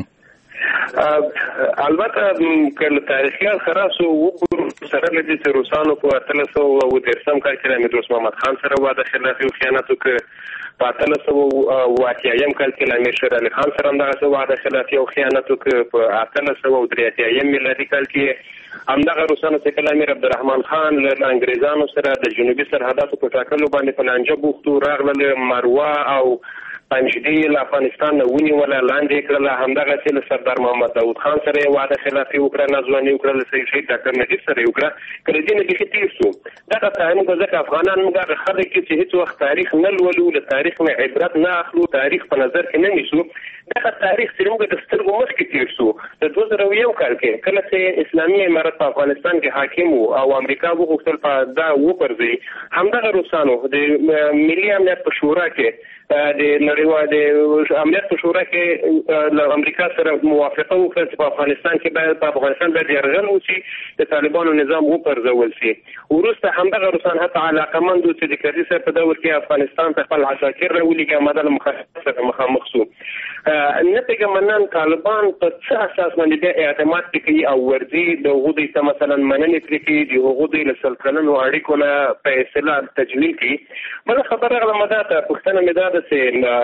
البته کله تاریخي خراسو وګورو سره لدې چې روسانو په اتلس سوه اووه دېرشم کال کې د امیر دوست محمد خان سره واده خلافي او خیانت وکړ. په اتلس سوه اووه اتیایم کال کې د امیر شیر علي خان سره همدغسې واده خلافي او خیانت وکړ. په اتلس سوه او درې اتیایم میلادي کال کې همدغه روسانو چې کله امیر عبدالرحمن خان له انګریزانو سره د جنوبي سرحداتو په ټاکلو باندې په لانجه بوخت و، راغله مروه او پنجدي له افغانستان نه ونیوله، لاندې کړله. همدغسې له سردار محمد داود خان سره یې واده خلافي وکړه، ناځواني وکړه، له سید شهید ډاکټر نجیب سره یې وکړه. که له دې نه بیخي تېر شو. دغه تاریخ به ځکه افغانان موږ هغه خلک چې هېڅ وخت تاریخ نه لولو، له تاریخ نه عبرت نه اخلو، تاریخ په نظر کې نه نیسو. دغه تاریخ چې موږ د سترګو مخکې تېر شو د دوه زره یو کال کې کله چې اسلامي امارت په افغانستان کې حاکم و او امریکا وغوښتل په دا وپرځي، همدغه روسانو د ملي امنیت په شورا کې د نړیوال د امنیت په شورا کې له امریکا سره موافقه وکړه چې په افغانستان کې باید په افغانستان باید یرغل وشي، د طالبانو نظام وپرځول شي. وروسته همدغه روسان حتی علاقمند و چې د کرزي صاحب په دور کې افغانستان ته خپل عساکر راولېږي، همدا له مخالفت سره مخامخ شو. نه پوهېږم نن طالبان په څه اساس باندې بیا اعتماد پرې کوي او ورځي د هغو دوی ته مثلا مننې پرې کوي، د هغو دوی له سل کلنو اړیکو نه په اصطلاح تجلیل کوي. بله خبره راغله دا ته پوښتنه مې دا ده چې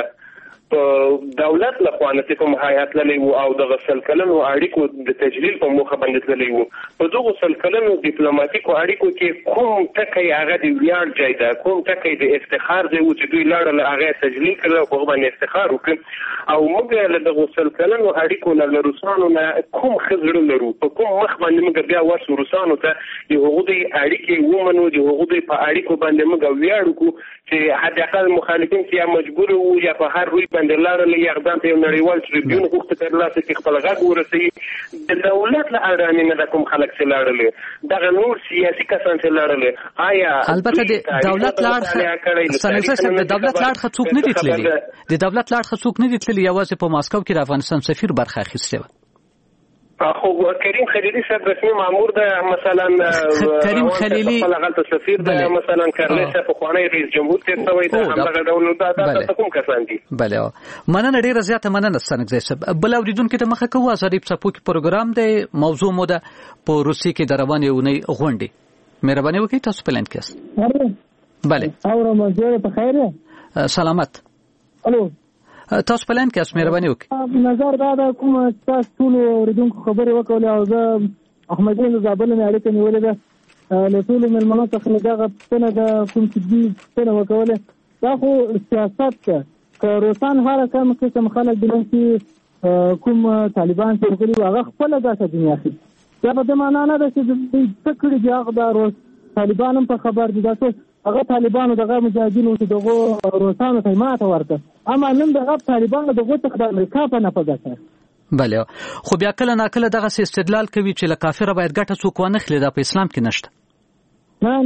دولت له خوا نه چې کوم هیات تللی و او دغه سل کلنو اړیکو د تجلیل په موخه باندې تللی و، په دغو سل کلنو ډیپلوماتیکو اړیکو کې کوم ټکی هغه د ویاړ ځای ده، کوم ټکی د افتخار ځای و چې دوی لاړل هغه یې تجلیل کړل او په هغه باندې افتخار وکړ. او موږ له دغو سل کلنو اړیکو نه له روسانو نه کوم ښه زړه لرو، په کوم مخ باندې موږ بیا ورسو روسانو ته د هغو دوی اړیکې ومنو، د هغو دوی په اړیکو باندې موږ ویاړ وکړو چې حداقل مخالفین چې یا مجبور وو یا په هر روی باندې لاړل یا اقدام ته یو نړیوال ټریبیون غوښته ترلاسه کړي، خپل غږ ورسوي. د دولت له اړانې نه د کوم خلک چې لاړل، دغه نور سیاسي کسان چې لاړل، آیا البته د دولت لاړ د دولت لاړ څوک نه دي تللي، د دولت لاړ څوک نه دي تللي، یوازې په ماسکو کې د افغانستان سفیر برخه اخیستې وه. خو کریم خلیلی صاحب رسمي مامور ده، مثلا کریم خلیلی غلطه سفیر ده، مثلا کرلی صاحب خوانی رئیس جمهور تیر شوی ده، همدغه ډول دا تاسو کوم کسان دي؟ بله، مننه ډیره زیاته مننه ستانګزی صاحب. بل اوریدونکو ته مخه کوو. ازادي سپورت پروګرام دی، موضوع مو ده په روسیې کې د روانې اونۍ غونډې. مهرباني وکړئ، تاسو پلان کې یاست؟ بله. اورم، زه په خیر یم. سلامت. الو، تاسو پلان کې یاست؟ مهرباني وکړئ. نظر دا ده کوم تاسو ټول اوریدونکو خبرې وکولې او زه احمدین زابل نه اړیکه نیولې ده له ټولو مېلمنو څخه دغه پوښتنه ده کوم چې دوی پوښتنه وکولې. دا خو سیاست ده، که روسان هر کم قسم خلک دلن چې کوم طالبان چې وکړي هغه خپله داسې دنیا اخلي. دا په دې معنا نه ده چې دوی څه کړي دي، هغه د طالبان هم په خبر دي. دا څه هغه طالبانو دغه مجاهدینو چې دغه روسانو ته ماته ورکړه، اما نن دغه طالبانو دغه څخه د امریکا په نفع ګټه. بله، خو بیا کله ناکله دغه استدلال کوي چې له کافره باید ګټه څوک وانه خلي، دا په اسلام کې نشته. نه نه،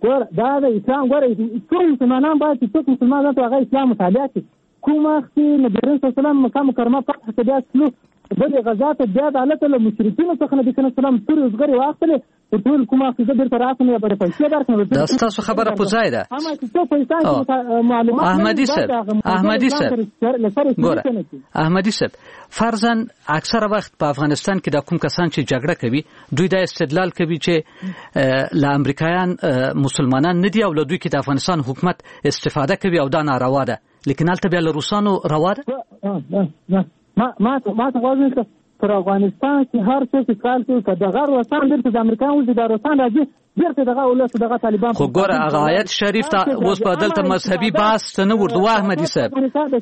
ګور دا د اسلام ګور ټول مسلمانان باید چې څوک مسلمان ځان ته هغه اسلام مطالعه کړي. کوم وخت چې نبی کریم صلی الله علیه وسلم مکه مکرمه فتح ته بیا تلو بلې غزا ته بیا د الله تعالی مشرکینو څخه نبی کریم صلی الله علیه وسلم تورې وزګرې واخیستلې ټول کوم وخت چې بیرته راسم یا به پیسې درکړم. دا ستاسو خبره په ځای ده اما چې څو پیسې معلومات احمدي صاحب احمدي صاحب ګوره احمدي صاحب فرضاً اکثره وخت په افغانستان کې د کوم کسان چې جګړه کوي دوی دا استدلال کوي چې ل امریکایان مسلمانان نه دي او له دوی کې د افغانستان حکومت استفاده کوي او دا ناروا ده، لیکن هلته بیا له روسانو روا ده. ما ما ما ته غواړم پر افغانستان کې هر څه چې کال کوي که دغه روسان بیرته د امریکا وځي د روسان راځي بیرته دغه ولس دغه طالبان خو ګوره هغه آیت شریف ته اوس په دلته مذهبي بحث ته نه ورته احمدي صاحب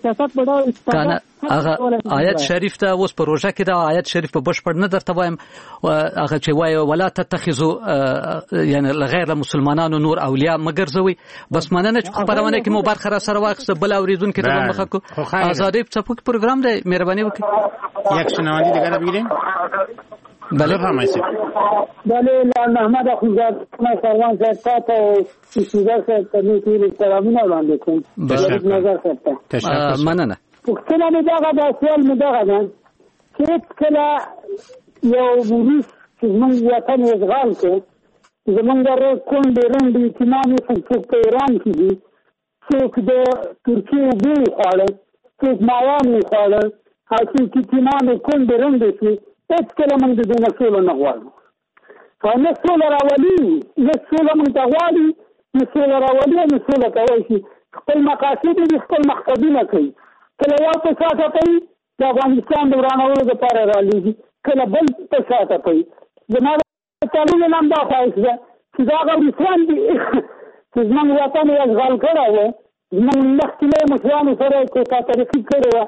کنه هغه آیت شریف ته اوس په روژه کې دا آیت شریف په بشپړ نه درته وایم هغه چې وایي ولا تتخذوا یعنی غیر مسلمانانو نور اولیاء مګرځوي. بس مننه چې خبرونه کې مو برخه را سره واخیسته بل اوریدونکو ته مخه کو آزادی په څپو کې پروګرام دی مهرباني وکړئ. یک شنوندی دیگه رو بگیریم. بله فرمایید. بله محمد اخوزاد ما سروان صاحب ته استفاده کوي چې سلامونه وړاندې کوم. نظر ته مننه. پښتنه مې دا د سوال مې دا ده چې کله یو مریض چې موږ وطن اشغال کړ زمونږ د کونډې رنډې اطمینان څوک په ایران کې دي څوک د ترکیې اوبه یې خوړل څوک مایان یې خوړل او څوک اطمینان کونډې رنډې شي هېڅکله موږ د دې نه سوله نه غواړو او نه سوله راولي نه سوله موږ ته غواړي نه سوله راولي نه سوله کولی شي خپل مقاصد یې خپل مقصدونه کوي کله یو په شاته کوي د افغانستان د ورانولو دپاره رالیږي کله بل په شاته کوي زما تعلیم نام دا خواهش ده چې دا هغه روسیان دي چې زموږ وطن یې اشغال کړی و زموږ مخکینی مشرانو سره یې کوتا طریقې کړې وه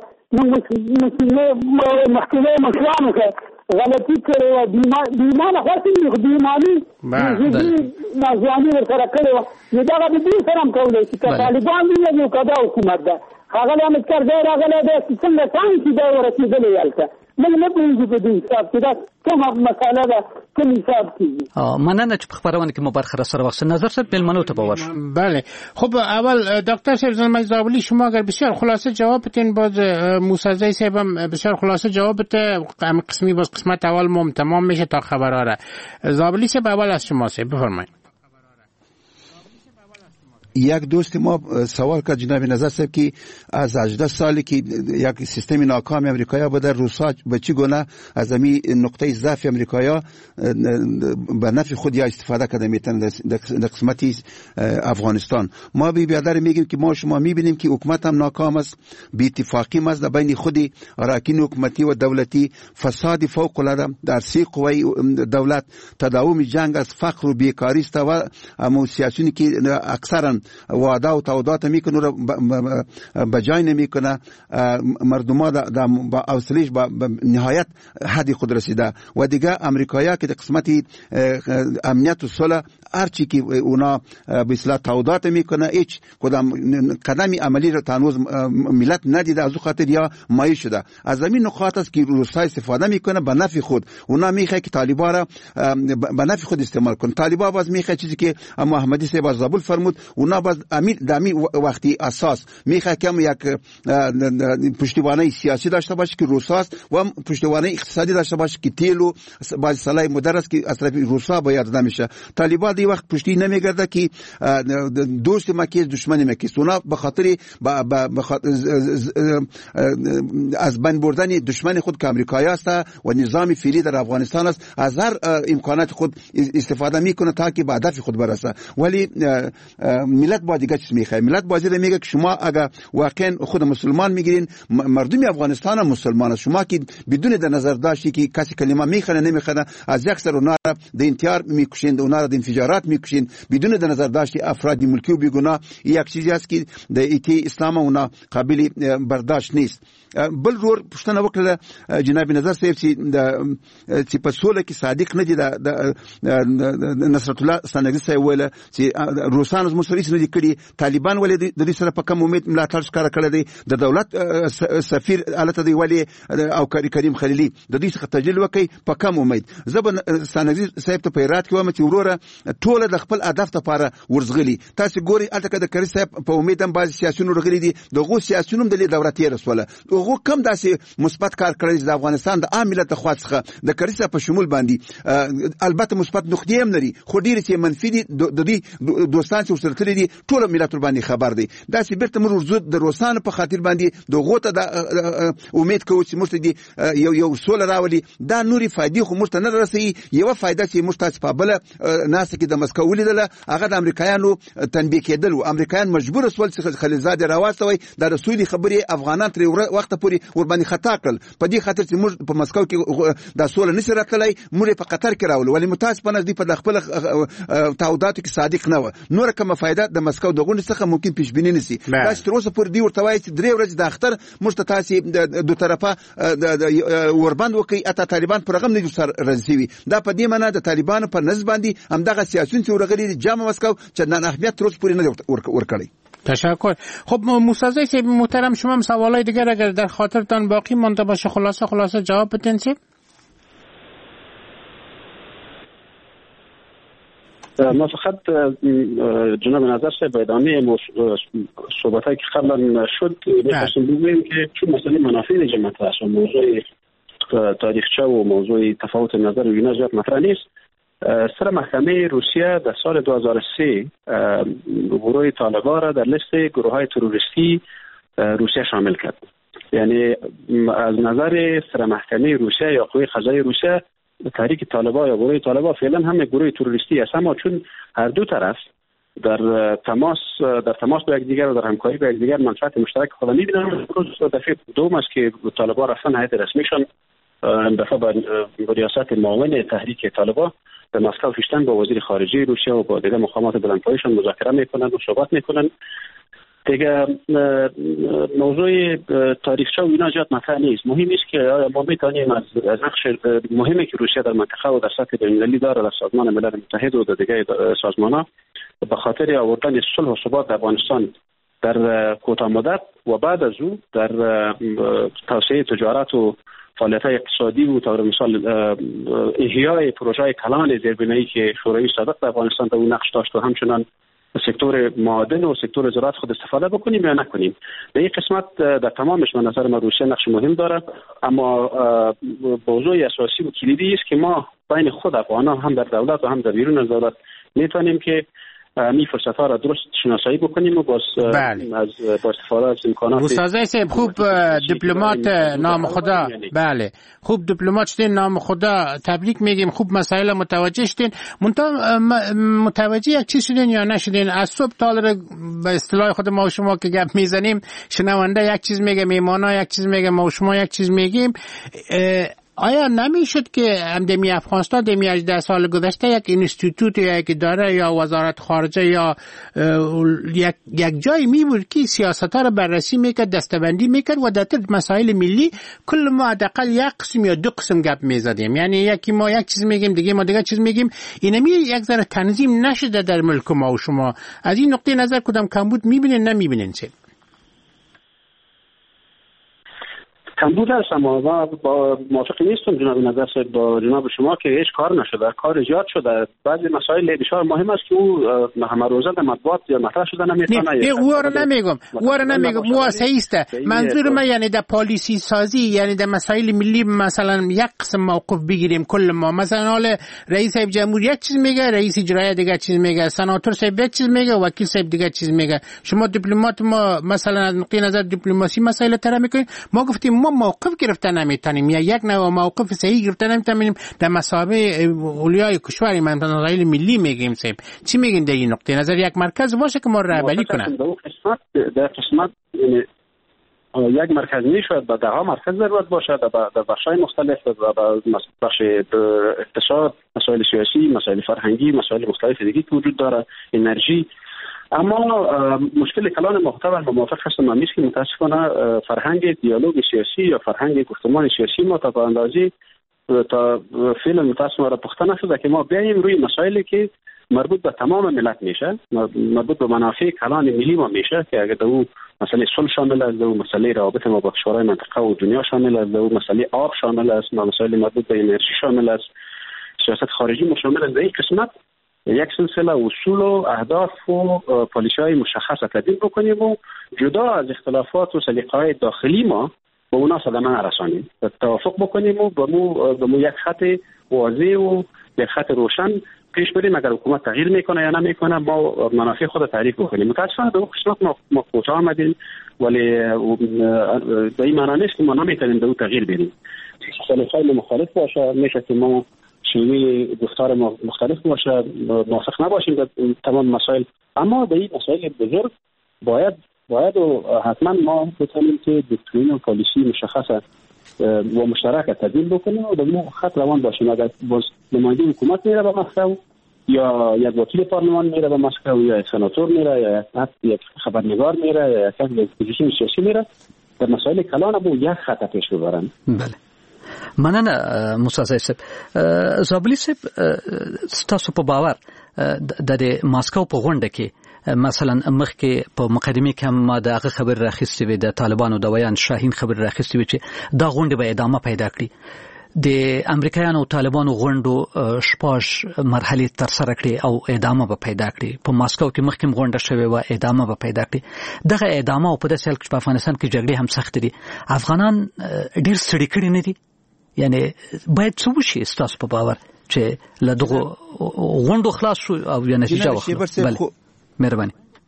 زموږ مخکینی مشرانو سره غلطي کړې وه بېایمانه خوښې دي خو بېایماني ناځواني ورسره کړې وه نو دغه د دوی سره هم کولی شي که طالبان دي یو که دا حکومت ده ښاغلی امتکر ځای راغلی دی چې څنګه څانګ چې دی ورسېدلی هلته موږ نه پوهېږو په دې حساب کې دا کومه مساله ده کوم حساب کېږي. مننه چې په خپرونه کې مو برخه را سره واخیسته. نظر صاحب مېلمنو ته به ورشو. بله خب اول دکتر صاحب زلمه زابلی شما اگر بسیار خلاصه جواب بدین باز موسوی صاحب هم بسیار خلاصه جواب بده همین قسمی باز قسمت اول ما تمام میشه تا خبراره. زابلی صاحب اول از شما صاحب بفرمایید. یک دوست ما سوال کرد جناب نظر صاحب که از هجده سالی که یک سیستم ناکام امریکایا بوده روسا به چی گونه از امی نقطه ضعف امریکایا به نفع خود یا استفاده کرده میتن در قسمت افغانستان. ما بی بیادر میگیم که ما شما میبینیم که حکومت هم ناکام است، بی اتفاقی است بین خود اراکین حکومتی و دولتی، فساد فوق العاده در سی قوه دولت، تداوم جنگ از فقر و بیکاری است و امو سیاسیونی که اکثرا وعده و تعهدات میکنه رو به جای نمیکنه، مردم ها با حوصله‌اش به نهایت حد خود رسیده و دیگه امریکایا که قسمت امنیت و صلح هر چی که اونا به اصطلاح تعهدات میکنه هیچ کدام قدمی عملی رو تنوز ملت ندیده، از خاطر یا مایل شده. از همین نقاط است که روسا استفاده میکنه به نفع خود. اونا میخواد که طالبان را به نفع خود استعمال کنه. طالبان باز میخواد چیزی که محمدی صاحب از زابل فرمود، اونا باز امیر دمی وقتی اساس میخواد که یک پشتیبانی سیاسی داشته باشه که روساست و پشتیبانی اقتصادی داشته باشه که تیل و باز سلاح مدرس که از طرف روسا باید نمیشه. طالبان دی وقت پشتی نمیگرده که دوست مکی دشمن مکی. اونا به خاطر از بین بردن دشمن خود که امریکایی است و نظام فعلی در افغانستان است از هر امکانات خود استفاده میکنه تا که به هدف خود برسه. ولی ملت با دیگه چیز میخواد. ملت بازی رو میگه که شما اگر واقعا خود مسلمان میگیرین، مردم افغانستان هم مسلمان است، شما که بدون در نظر داشتی که کسی کلمه میخونه نمیخونه از یک سر اونا را د انتحار میکشین، اونا را د انفجارات میکشین بدون در نظر داشتی افراد ملکی و بیگناه. یک چیزی است که د ایتی اسلام اونا قابل برداشت نیست. بل رور پښتنه وکړه جناب نظر صاحب چې د چې په سوله کې صادق نه دي د نصرت الله ثانوي صاحب ویل چې روسانو موږ سره هیڅ نه کړي. طالبان ولې د دې سره په کم امید ملاتړ ښکاره کړی دی؟ د دولت سفیر الته دی ولې او کریم خلیلي د دې څخه تجلیل وکړي په کم امید. زه به سانګزي صاحب ته په رات کې وایم چې وروره ټول د خپل هدف لپاره ورزغلي. تاسو ګوري الته د کریم صاحب په امید هم بعض سیاسيون ورغلي دي، دغه سیاسيون هم د دولتي رسوله دغه کم داسې مثبت کار کړی د افغانستان د عام ملت خوا څخه د کریم صاحب په شمول باندې البته مثبت نقطې هم لري، خو ډیر چې منفي دي د دې دوستان چې ورسره تللي دي ټول ملت باندې خبر دي. داسې بیرته موږ ورزو د روسانو په خاطر باندې دغه ته د امید کوو چې موږ دې یو یو سول راولي. دا نوري فائدې خو موږ ته نه رسي. یو فائدہ چې موږ تاسو په بل ناس کې د مسکو ولیدله هغه د امریکایانو تنبیه کېدل او امریکایان مجبور سول چې خلیلزاد راوستوي د رسولي خبرې افغانان تر وخت پورې ور باندې خطا کړل. په دې خاطر چې موږ په مسکو کې د سول نشي راتللی، موږ په قطر کې راول ولې متاسفانه دې په خپل تعهداتو کې صادق نه و. نور کومه فائدہ د مسکو دغه څخه ممکن پیش بینی نسی. دا چې تر اوسه پورې دی ورته وایي چې درې ورځې د اختر موږ ته تاسو د دوه طرفه وربند وکي اته طالبان پرغم نه سر رسیوي. دا په دې معنی د طالبانو په نسبت باندې همدغه سیاسيون چې ورغلي جامع مسکو چې نه اهمیت تر اوسه پورې نه ورکړي. تشکر. خب موسازی صاحب محترم، شما هم سوالای دیگر اگر در خاطرتان باقی مانده باشه خلاصه خلاصه جواب بدین. ما فقط جناب نظر صاحب به ادامه صحبتایی که قبلا شد می‌خواستم بگویم که چون مسئله منافع جماعت است و موضوع تاریخچه و موضوع تفاوت نظر و اینا زیاد مطرح نیست، سر محکمه روسیه در سال دو هزار و سه گروه طالبان را در لیست گروه‌های تروریستی روسیه شامل کرد. یعنی از نظر سر محکمه روسیه یا قوه قضایی روسیه تحریک طالبان یا گروه طالبان فعلا هم گروه تروریستی است، اما چون هر دو طرف در تماس در تماس با یکدیگر و در همکاری با یکدیگر منفعت مشترک خود می‌بینند. روز دفعه دوم است که طالبان رفتن هیئت رسمیشان این دفعه با ریاست معاون تحریک طالبان به مسکو پیشتن با وزیر خارجه روسیه و با دیگر مقامات بلندپایه‌شان مذاکره می‌کنند و صحبت می‌کنند. دیگه موضوع تاریخچه و اینا زیاد مطرح نیست. مهم است که ما میتونیم از نقش مهمی که روسیه در منطقه و در سطح بین‌المللی داره در سازمان ملل متحد و در دیگر سازمان‌ها به خاطر آوردن صلح و ثبات در افغانستان در کوتاه مدت و بعد از او در توسعه تجارت و فعالیت‌های اقتصادی و طور مثال احیای پروژه کلان زیربنایی که شورای صادق در افغانستان در اون نقش داشت و همچنان سکتور معادن و سکتور زراعت خود استفاده بکنیم یا نکنیم. به این قسمت در تمامش من نظر من روسیه نقش مهم داره، اما موضوع اساسی و کلیدی است که ما بین خود افغانان هم در دولت و هم در بیرون از دولت میتونیم که می فرصت ها را درست شناسایی بکنیم و باز بله. از با استفاده از امکانات استاد صاحب خوب دیپلمات نام خدا بله خوب دیپلمات شدین، نام خدا تبریک میگیم، خوب مسائل متوجه شدین. متوجه یک چیز شدین یا نشدین؟ از صبح تا به اصطلاح خود ما و شما که گپ میزنیم شنونده یک چیز میگه، میمانا یک چیز میگه، ما و شما یک چیز میگیم. آیا نمیشد که همدمی افغانستان دمی هجده سال گذشته یک اینستیتوت یا یک اداره یا وزارت خارجه یا یک, یک جای می بود که سیاست ها را بررسی میکرد، دستبندی میکرد و در مسائل ملی کل ما حداقل یک قسم یا دو قسم گپ میزدیم؟ یعنی یکی ما یک چیز میگیم دیگه ما دیگه چیز میگیم، اینمی یک ذره تنظیم نشده در ملک ما و شما. از این نقطه نظر کدام کمبود میبینین نمیبینین؟ چه کمبود هست، اما با موافق نیستم جناب نظر صاحب با جناب شما که هیچ کار نشده، کار زیاد شده. بعضی مسائل بسیار مهم است که او همه روزه در مطبوعات یا مطرح شده نمیتونه. نه او رو نمیگم، او رو نمیگم، مواسه است. منظور من یعنی در پالیسی سازی، یعنی در مسائل ملی مثلا یک قسم موقف بگیریم کل ما. مثلا حال رئیس جمهوری یک چیز میگه، رئیس اجرایی دیگه چیز میگه، سناتور صاحب یک چیز میگه، وکیل صاحب دیگه چیز میگه. شما دیپلمات ما مثلا از نقطه نظر دیپلماسی مسائل طرح میکنید، ما گفتیم ما موقف گرفتن نمیتونیم یا یک نوع موقف صحیح گرفتن نمیتونیم در مسابقه اولیای کشوری من مسائل ملی میگیم. صاحب چی میگین در این نقطه نظر؟ یک مرکز باشه که ما رهبری کنه. در قسمت در قسمت یک مرکز نشود، به ده ها مرکز ضرورت باشه در بخش‌های مختلف، در بخش اقتصاد، مسائل سیاسی، مسائل فرهنگی، مسائل مختلف دیگه که وجود داره، انرژی. اما مشکل کلان محتوا و موافق هستم من که متاسفانه فرهنگ دیالوگ سیاسی یا فرهنگ گفتمان سیاسی ما تا به اندازی تا فعلا متاسفانه را پخته نشده که ما بیاییم روی مسائلی که مربوط به تمام ملت میشه، مربوط به منافع کلان ملی ما میشه که اگر دو مسئله صلح شامل است، دو مسئله روابط ما با کشورهای منطقه و دنیا شامل است، دو مسئله آب شامل است، مسائل مربوط به انرژی شامل است، سیاست خارجی ما شامل است. در این قسمت یک سلسله اصول و اهداف و پالیسی‌های مشخص تدوین بکنیم و جدا از اختلافات و سلیقه‌های داخلی ما به اونا صدمه نرسانیم، توافق بکنیم و به مو به مو یک خط واضح و یک خط روشن پیش بریم. اگر حکومت تغییر میکنه یا نمیکنه ما منافع خود تعریف بکنیم. متاسفانه در قسمت ما ما کوتاه آمدیم، ولی به این معنی نیست که ما نمیتونیم در تغییر بدیم. سلیقه‌های مختلف باشه، میشه که ما شیوه گفتار مختلف باشه، موافق نباشیم در تمام مسائل، اما به این مسائل بزرگ باید باید و حتما ما بتونیم که دکترین و پالیسی مشخصه و مشترک تدوین بکنیم و در اون خط روان باشیم. اگر باز نماینده حکومت میره به مسکو یا یک وکیل پارلمان میره به مسکو یا یک سناتور میره یا یک خبرنگار میره یا یک اپوزیسیون سیاسی میره، در مسائل کلان ابو یک خط پیش ببرن. بله. مننه موسی صاحب. زابلی صاحب تاسو په باور د ماسکو په غونډه کې مثلا مخکې په مقدمه کې هم د هغه خبر راخستې وي د طالبانو د ویان شاهین خبر راخستې وي چې دا غونډه به ادامه پیدا کړي. د امریکایانو او طالبانو غونډو شپږ مرحله تر سره کړي او ادامه به پیدا کړي. په ماسکو کې مخکې غونډه شوې و، ادامه به پیدا کړي. دغه ادامه او په داسې حال کې په افغانستان کې جګړې هم سخت دي، افغانان ډیر ستړي کړي نه دي. یعنی باید څه وشي ستاسو په باور چې له دغه غونډو خلاص شو او یا نتیجه واخلو؟ بله مهرباني.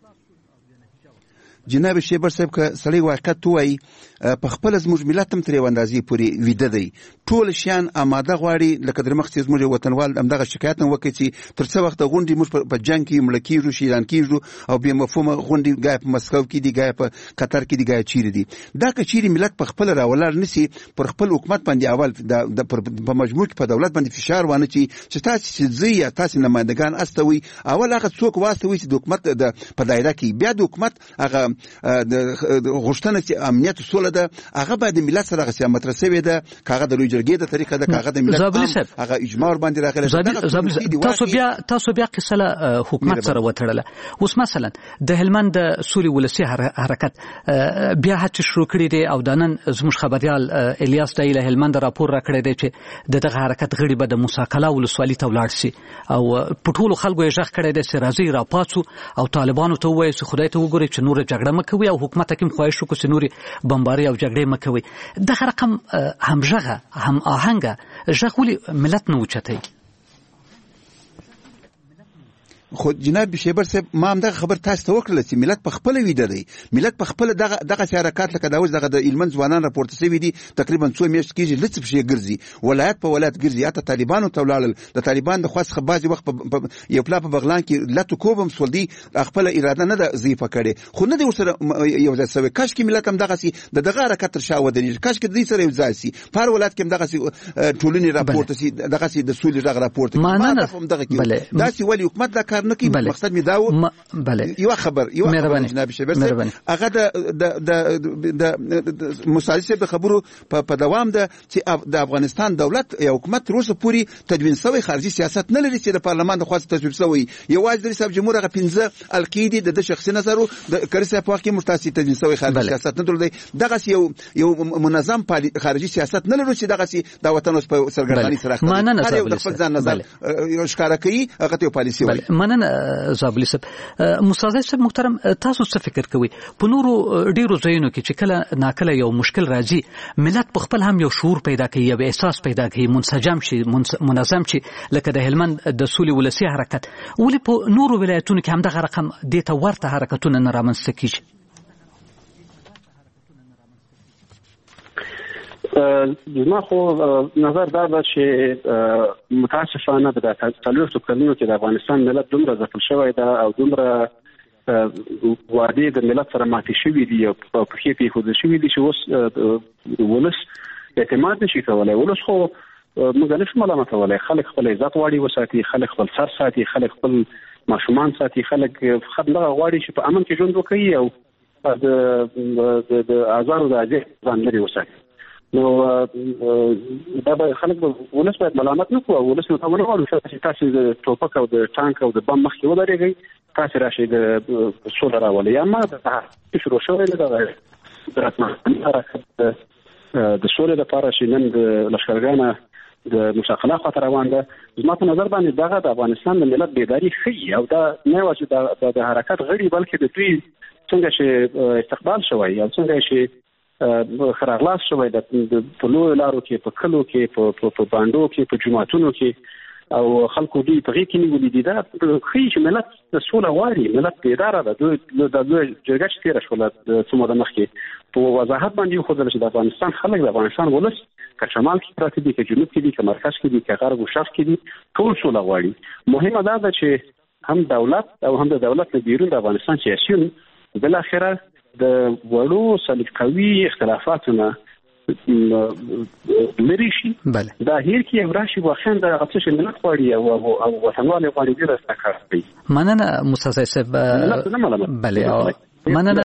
جناب شیبر صاحب که سړی واقعیت وایي په خپل زموږ ملت هم ترې اندازې پورې ویده دی، ټول شیان آماده غواړي. لکه در مخکې زموږ وطنوال همدغه شکایت هم وکړي چې تر څه وخته غونډې موږ په جنګ کې مړه کېږو، شهیدان کېږو او بې مفهومه غونډې ګای په مسکو کې دي، ګای په قطر کې دي، ګای چیرې دي. دا که چیرې ملت په خپله راولاړ نسي، پر خپل حکومت باندې اول په مجموع کې په دولت باندې فشار وانه چي چې تاسې چې ځئ یا تاسې نمایندګان استوئ، اول هغه څوک واستوئ چې د حکومت په دایره کې بیا د حکومت هغه غوښتنه چې امنیت سوله ده هغه باید ملت سره غسیا مترسوي ده، کاغه د لوی جرګې د طریقه ده، کاغه د ملت هغه اجماع باندې راغلی. تاسو بیا تاسو بیا قصه حکومت سره وتړله. اوس مثلا د هلمند د سولې ولسی حرکت بیا هڅه شروع کړې دي او د نن زموږ خبريال الیاس دایله هلمند راپور را کړی دی چې دغه حرکت غړي به د موساکلا ولسوالۍ ته ولاړ شي او پټولو خلکو یې ژغ کړی دی چې راځي را پاتو او طالبانو ته وایي چې خدای ته وګورئ چې نور جګړه مکوي او حکومت حکیم خواهش وکړي چې نور بمباري او جګړې مکوي. دغه رقم هم ژغه هم آهنګه ژغ ولې ملت نه اوچتوي؟ خو جناب شیبر صاحب ما هم دغه خبر تاسو ته وکړله چې ملت په خپله ویده دی، ملت په خپله دغه دغسې حرکات لکه دا اوس دغه د هلمند ځوانان راپورته سوي دي تقریبا څو میاشتې کېږي لڅ پښې ګرځي، ولایت په ولایت ګرځي، حتی طالبانو ته ولاړل. د طالبان د خوا څخه بعضې وخت یو پلا په بغلان کې لتو کوب هم سول دي، خپله اراده نه ده ضعیفه کړې، خو نه دی ورسره یو ځای سوی. کاشکې ملت هم دغسې د دغه حرکت تر شا ودرېږي، کاشکې د دې سره یو ځای سي، په هر ولایت کې هم دغسې ټولنې راپورته سي، دغسې د سولې غږ راپورته کړي. ما هم دغه کې داسې ولې حکومت دا کار نه کوي؟ مقصد می داو م... بله یو خبر یو خبر جناب شبر صاحب هغه د د د مصالحه د خبرو په دوام ده چې د افغانستان دولت یا حکومت روسه پوری تدوین سوی خارجي سیاست نه لري چې د پارلمان د خواست تدوین سوی. یوازې د رئیس جمهور هغه پنځه القیدی د شخصي نظر د کریسه په کې مرتاسي تدوین سوی خارجي سیاست نه درلودي. دغه یو یو منظم خارجي سیاست نه لري چې دغه د وطن اوس په سرګردانی سره هر یو د خپل ځان نظر ښکارا کوي، هغه ته پالیسي وایي. مننه زابلی صاحب. مستاذ صاحب محترم، تاسو څه فکر کوئ په نورو ډیرو ځایونو کې چې کله ناکله یو مشکل راځي ملت په خپل هم یو شعور پیدا کوي، یو احساس پیدا کوي، منسجم شي، منظم شي، لکه د هلمند د سولې ولسی حرکت، ولې په نورو ولایتونو کې هم دغه رقم دې ته ورته حرکتونه نه رامنځته کیږي؟ زما خو نظر دا ده چې متاسفانه په څلوېښتو کلونو کې د افغانستان ملت دومره ځپل شوی ده او دومره وعدې د ملت سره ماتې شوي دي او په پښې پرېښودل شوي دي چې اوس ولس اعتماد نشي کولی. ولس خو موږ نشو ملامتولی، خلک خپل عزت غواړي وساتي، خلک خپل سر ساتي، خلک خپل ماشومان ساتي، خلک همدغه غواړي چې په امن کې ژوند وکړي او د آزار او د اذیت ځان لرې وساتي. نو دا به خلک به ولس باید ملامت نه کوي، ولس نو تاسو ورغلو چې تاسو د ټوپک او د ټانک او د بم مخ کې ودرېږئ، تاسو راشي د سوله راولي. یا ما د شروع شوی نه دا د سوله لپاره چې نن د لښکرګانو د مشاقله خاطر روان ده. زما په نظر باندې دغه د افغانستان د ملت بیداری ښیي او دا نه یوازې د حرکت غړي بلکې د دوی څنګه چې استقبال شوی او څنګه چې خراغلاس شوی د په لویو لارو کې، په کلو کې، په بانډو کې، په جوماتونو کې او خلکو دوی په غېږ کې نیولي دي. دا ښیي چې ملت سوله غواړي، ملت بیداره ده. دوی د لویه جرګه چې تېره شوله څو موده مخکې په وضاحت باندې وښودله چې د افغانستان خلک، د افغانستان ولس که شمال کې پراته دي، که جنوب کې دي، که مرکز کې دي، که غرب و شرق کې دي، ټول سوله غواړي. مهمه دا ده چې هم دولت او هم د دولت نه بیرون د افغانستان سیاسیون بالاخره د وړو سلیقوي اختلافاتونه لري شي. دا هیر کې یو راشي واخین د غوښتنې چې ملت غواړي او وطنوال غواړي د استقرار. مننه موسی صاحب. بله مننه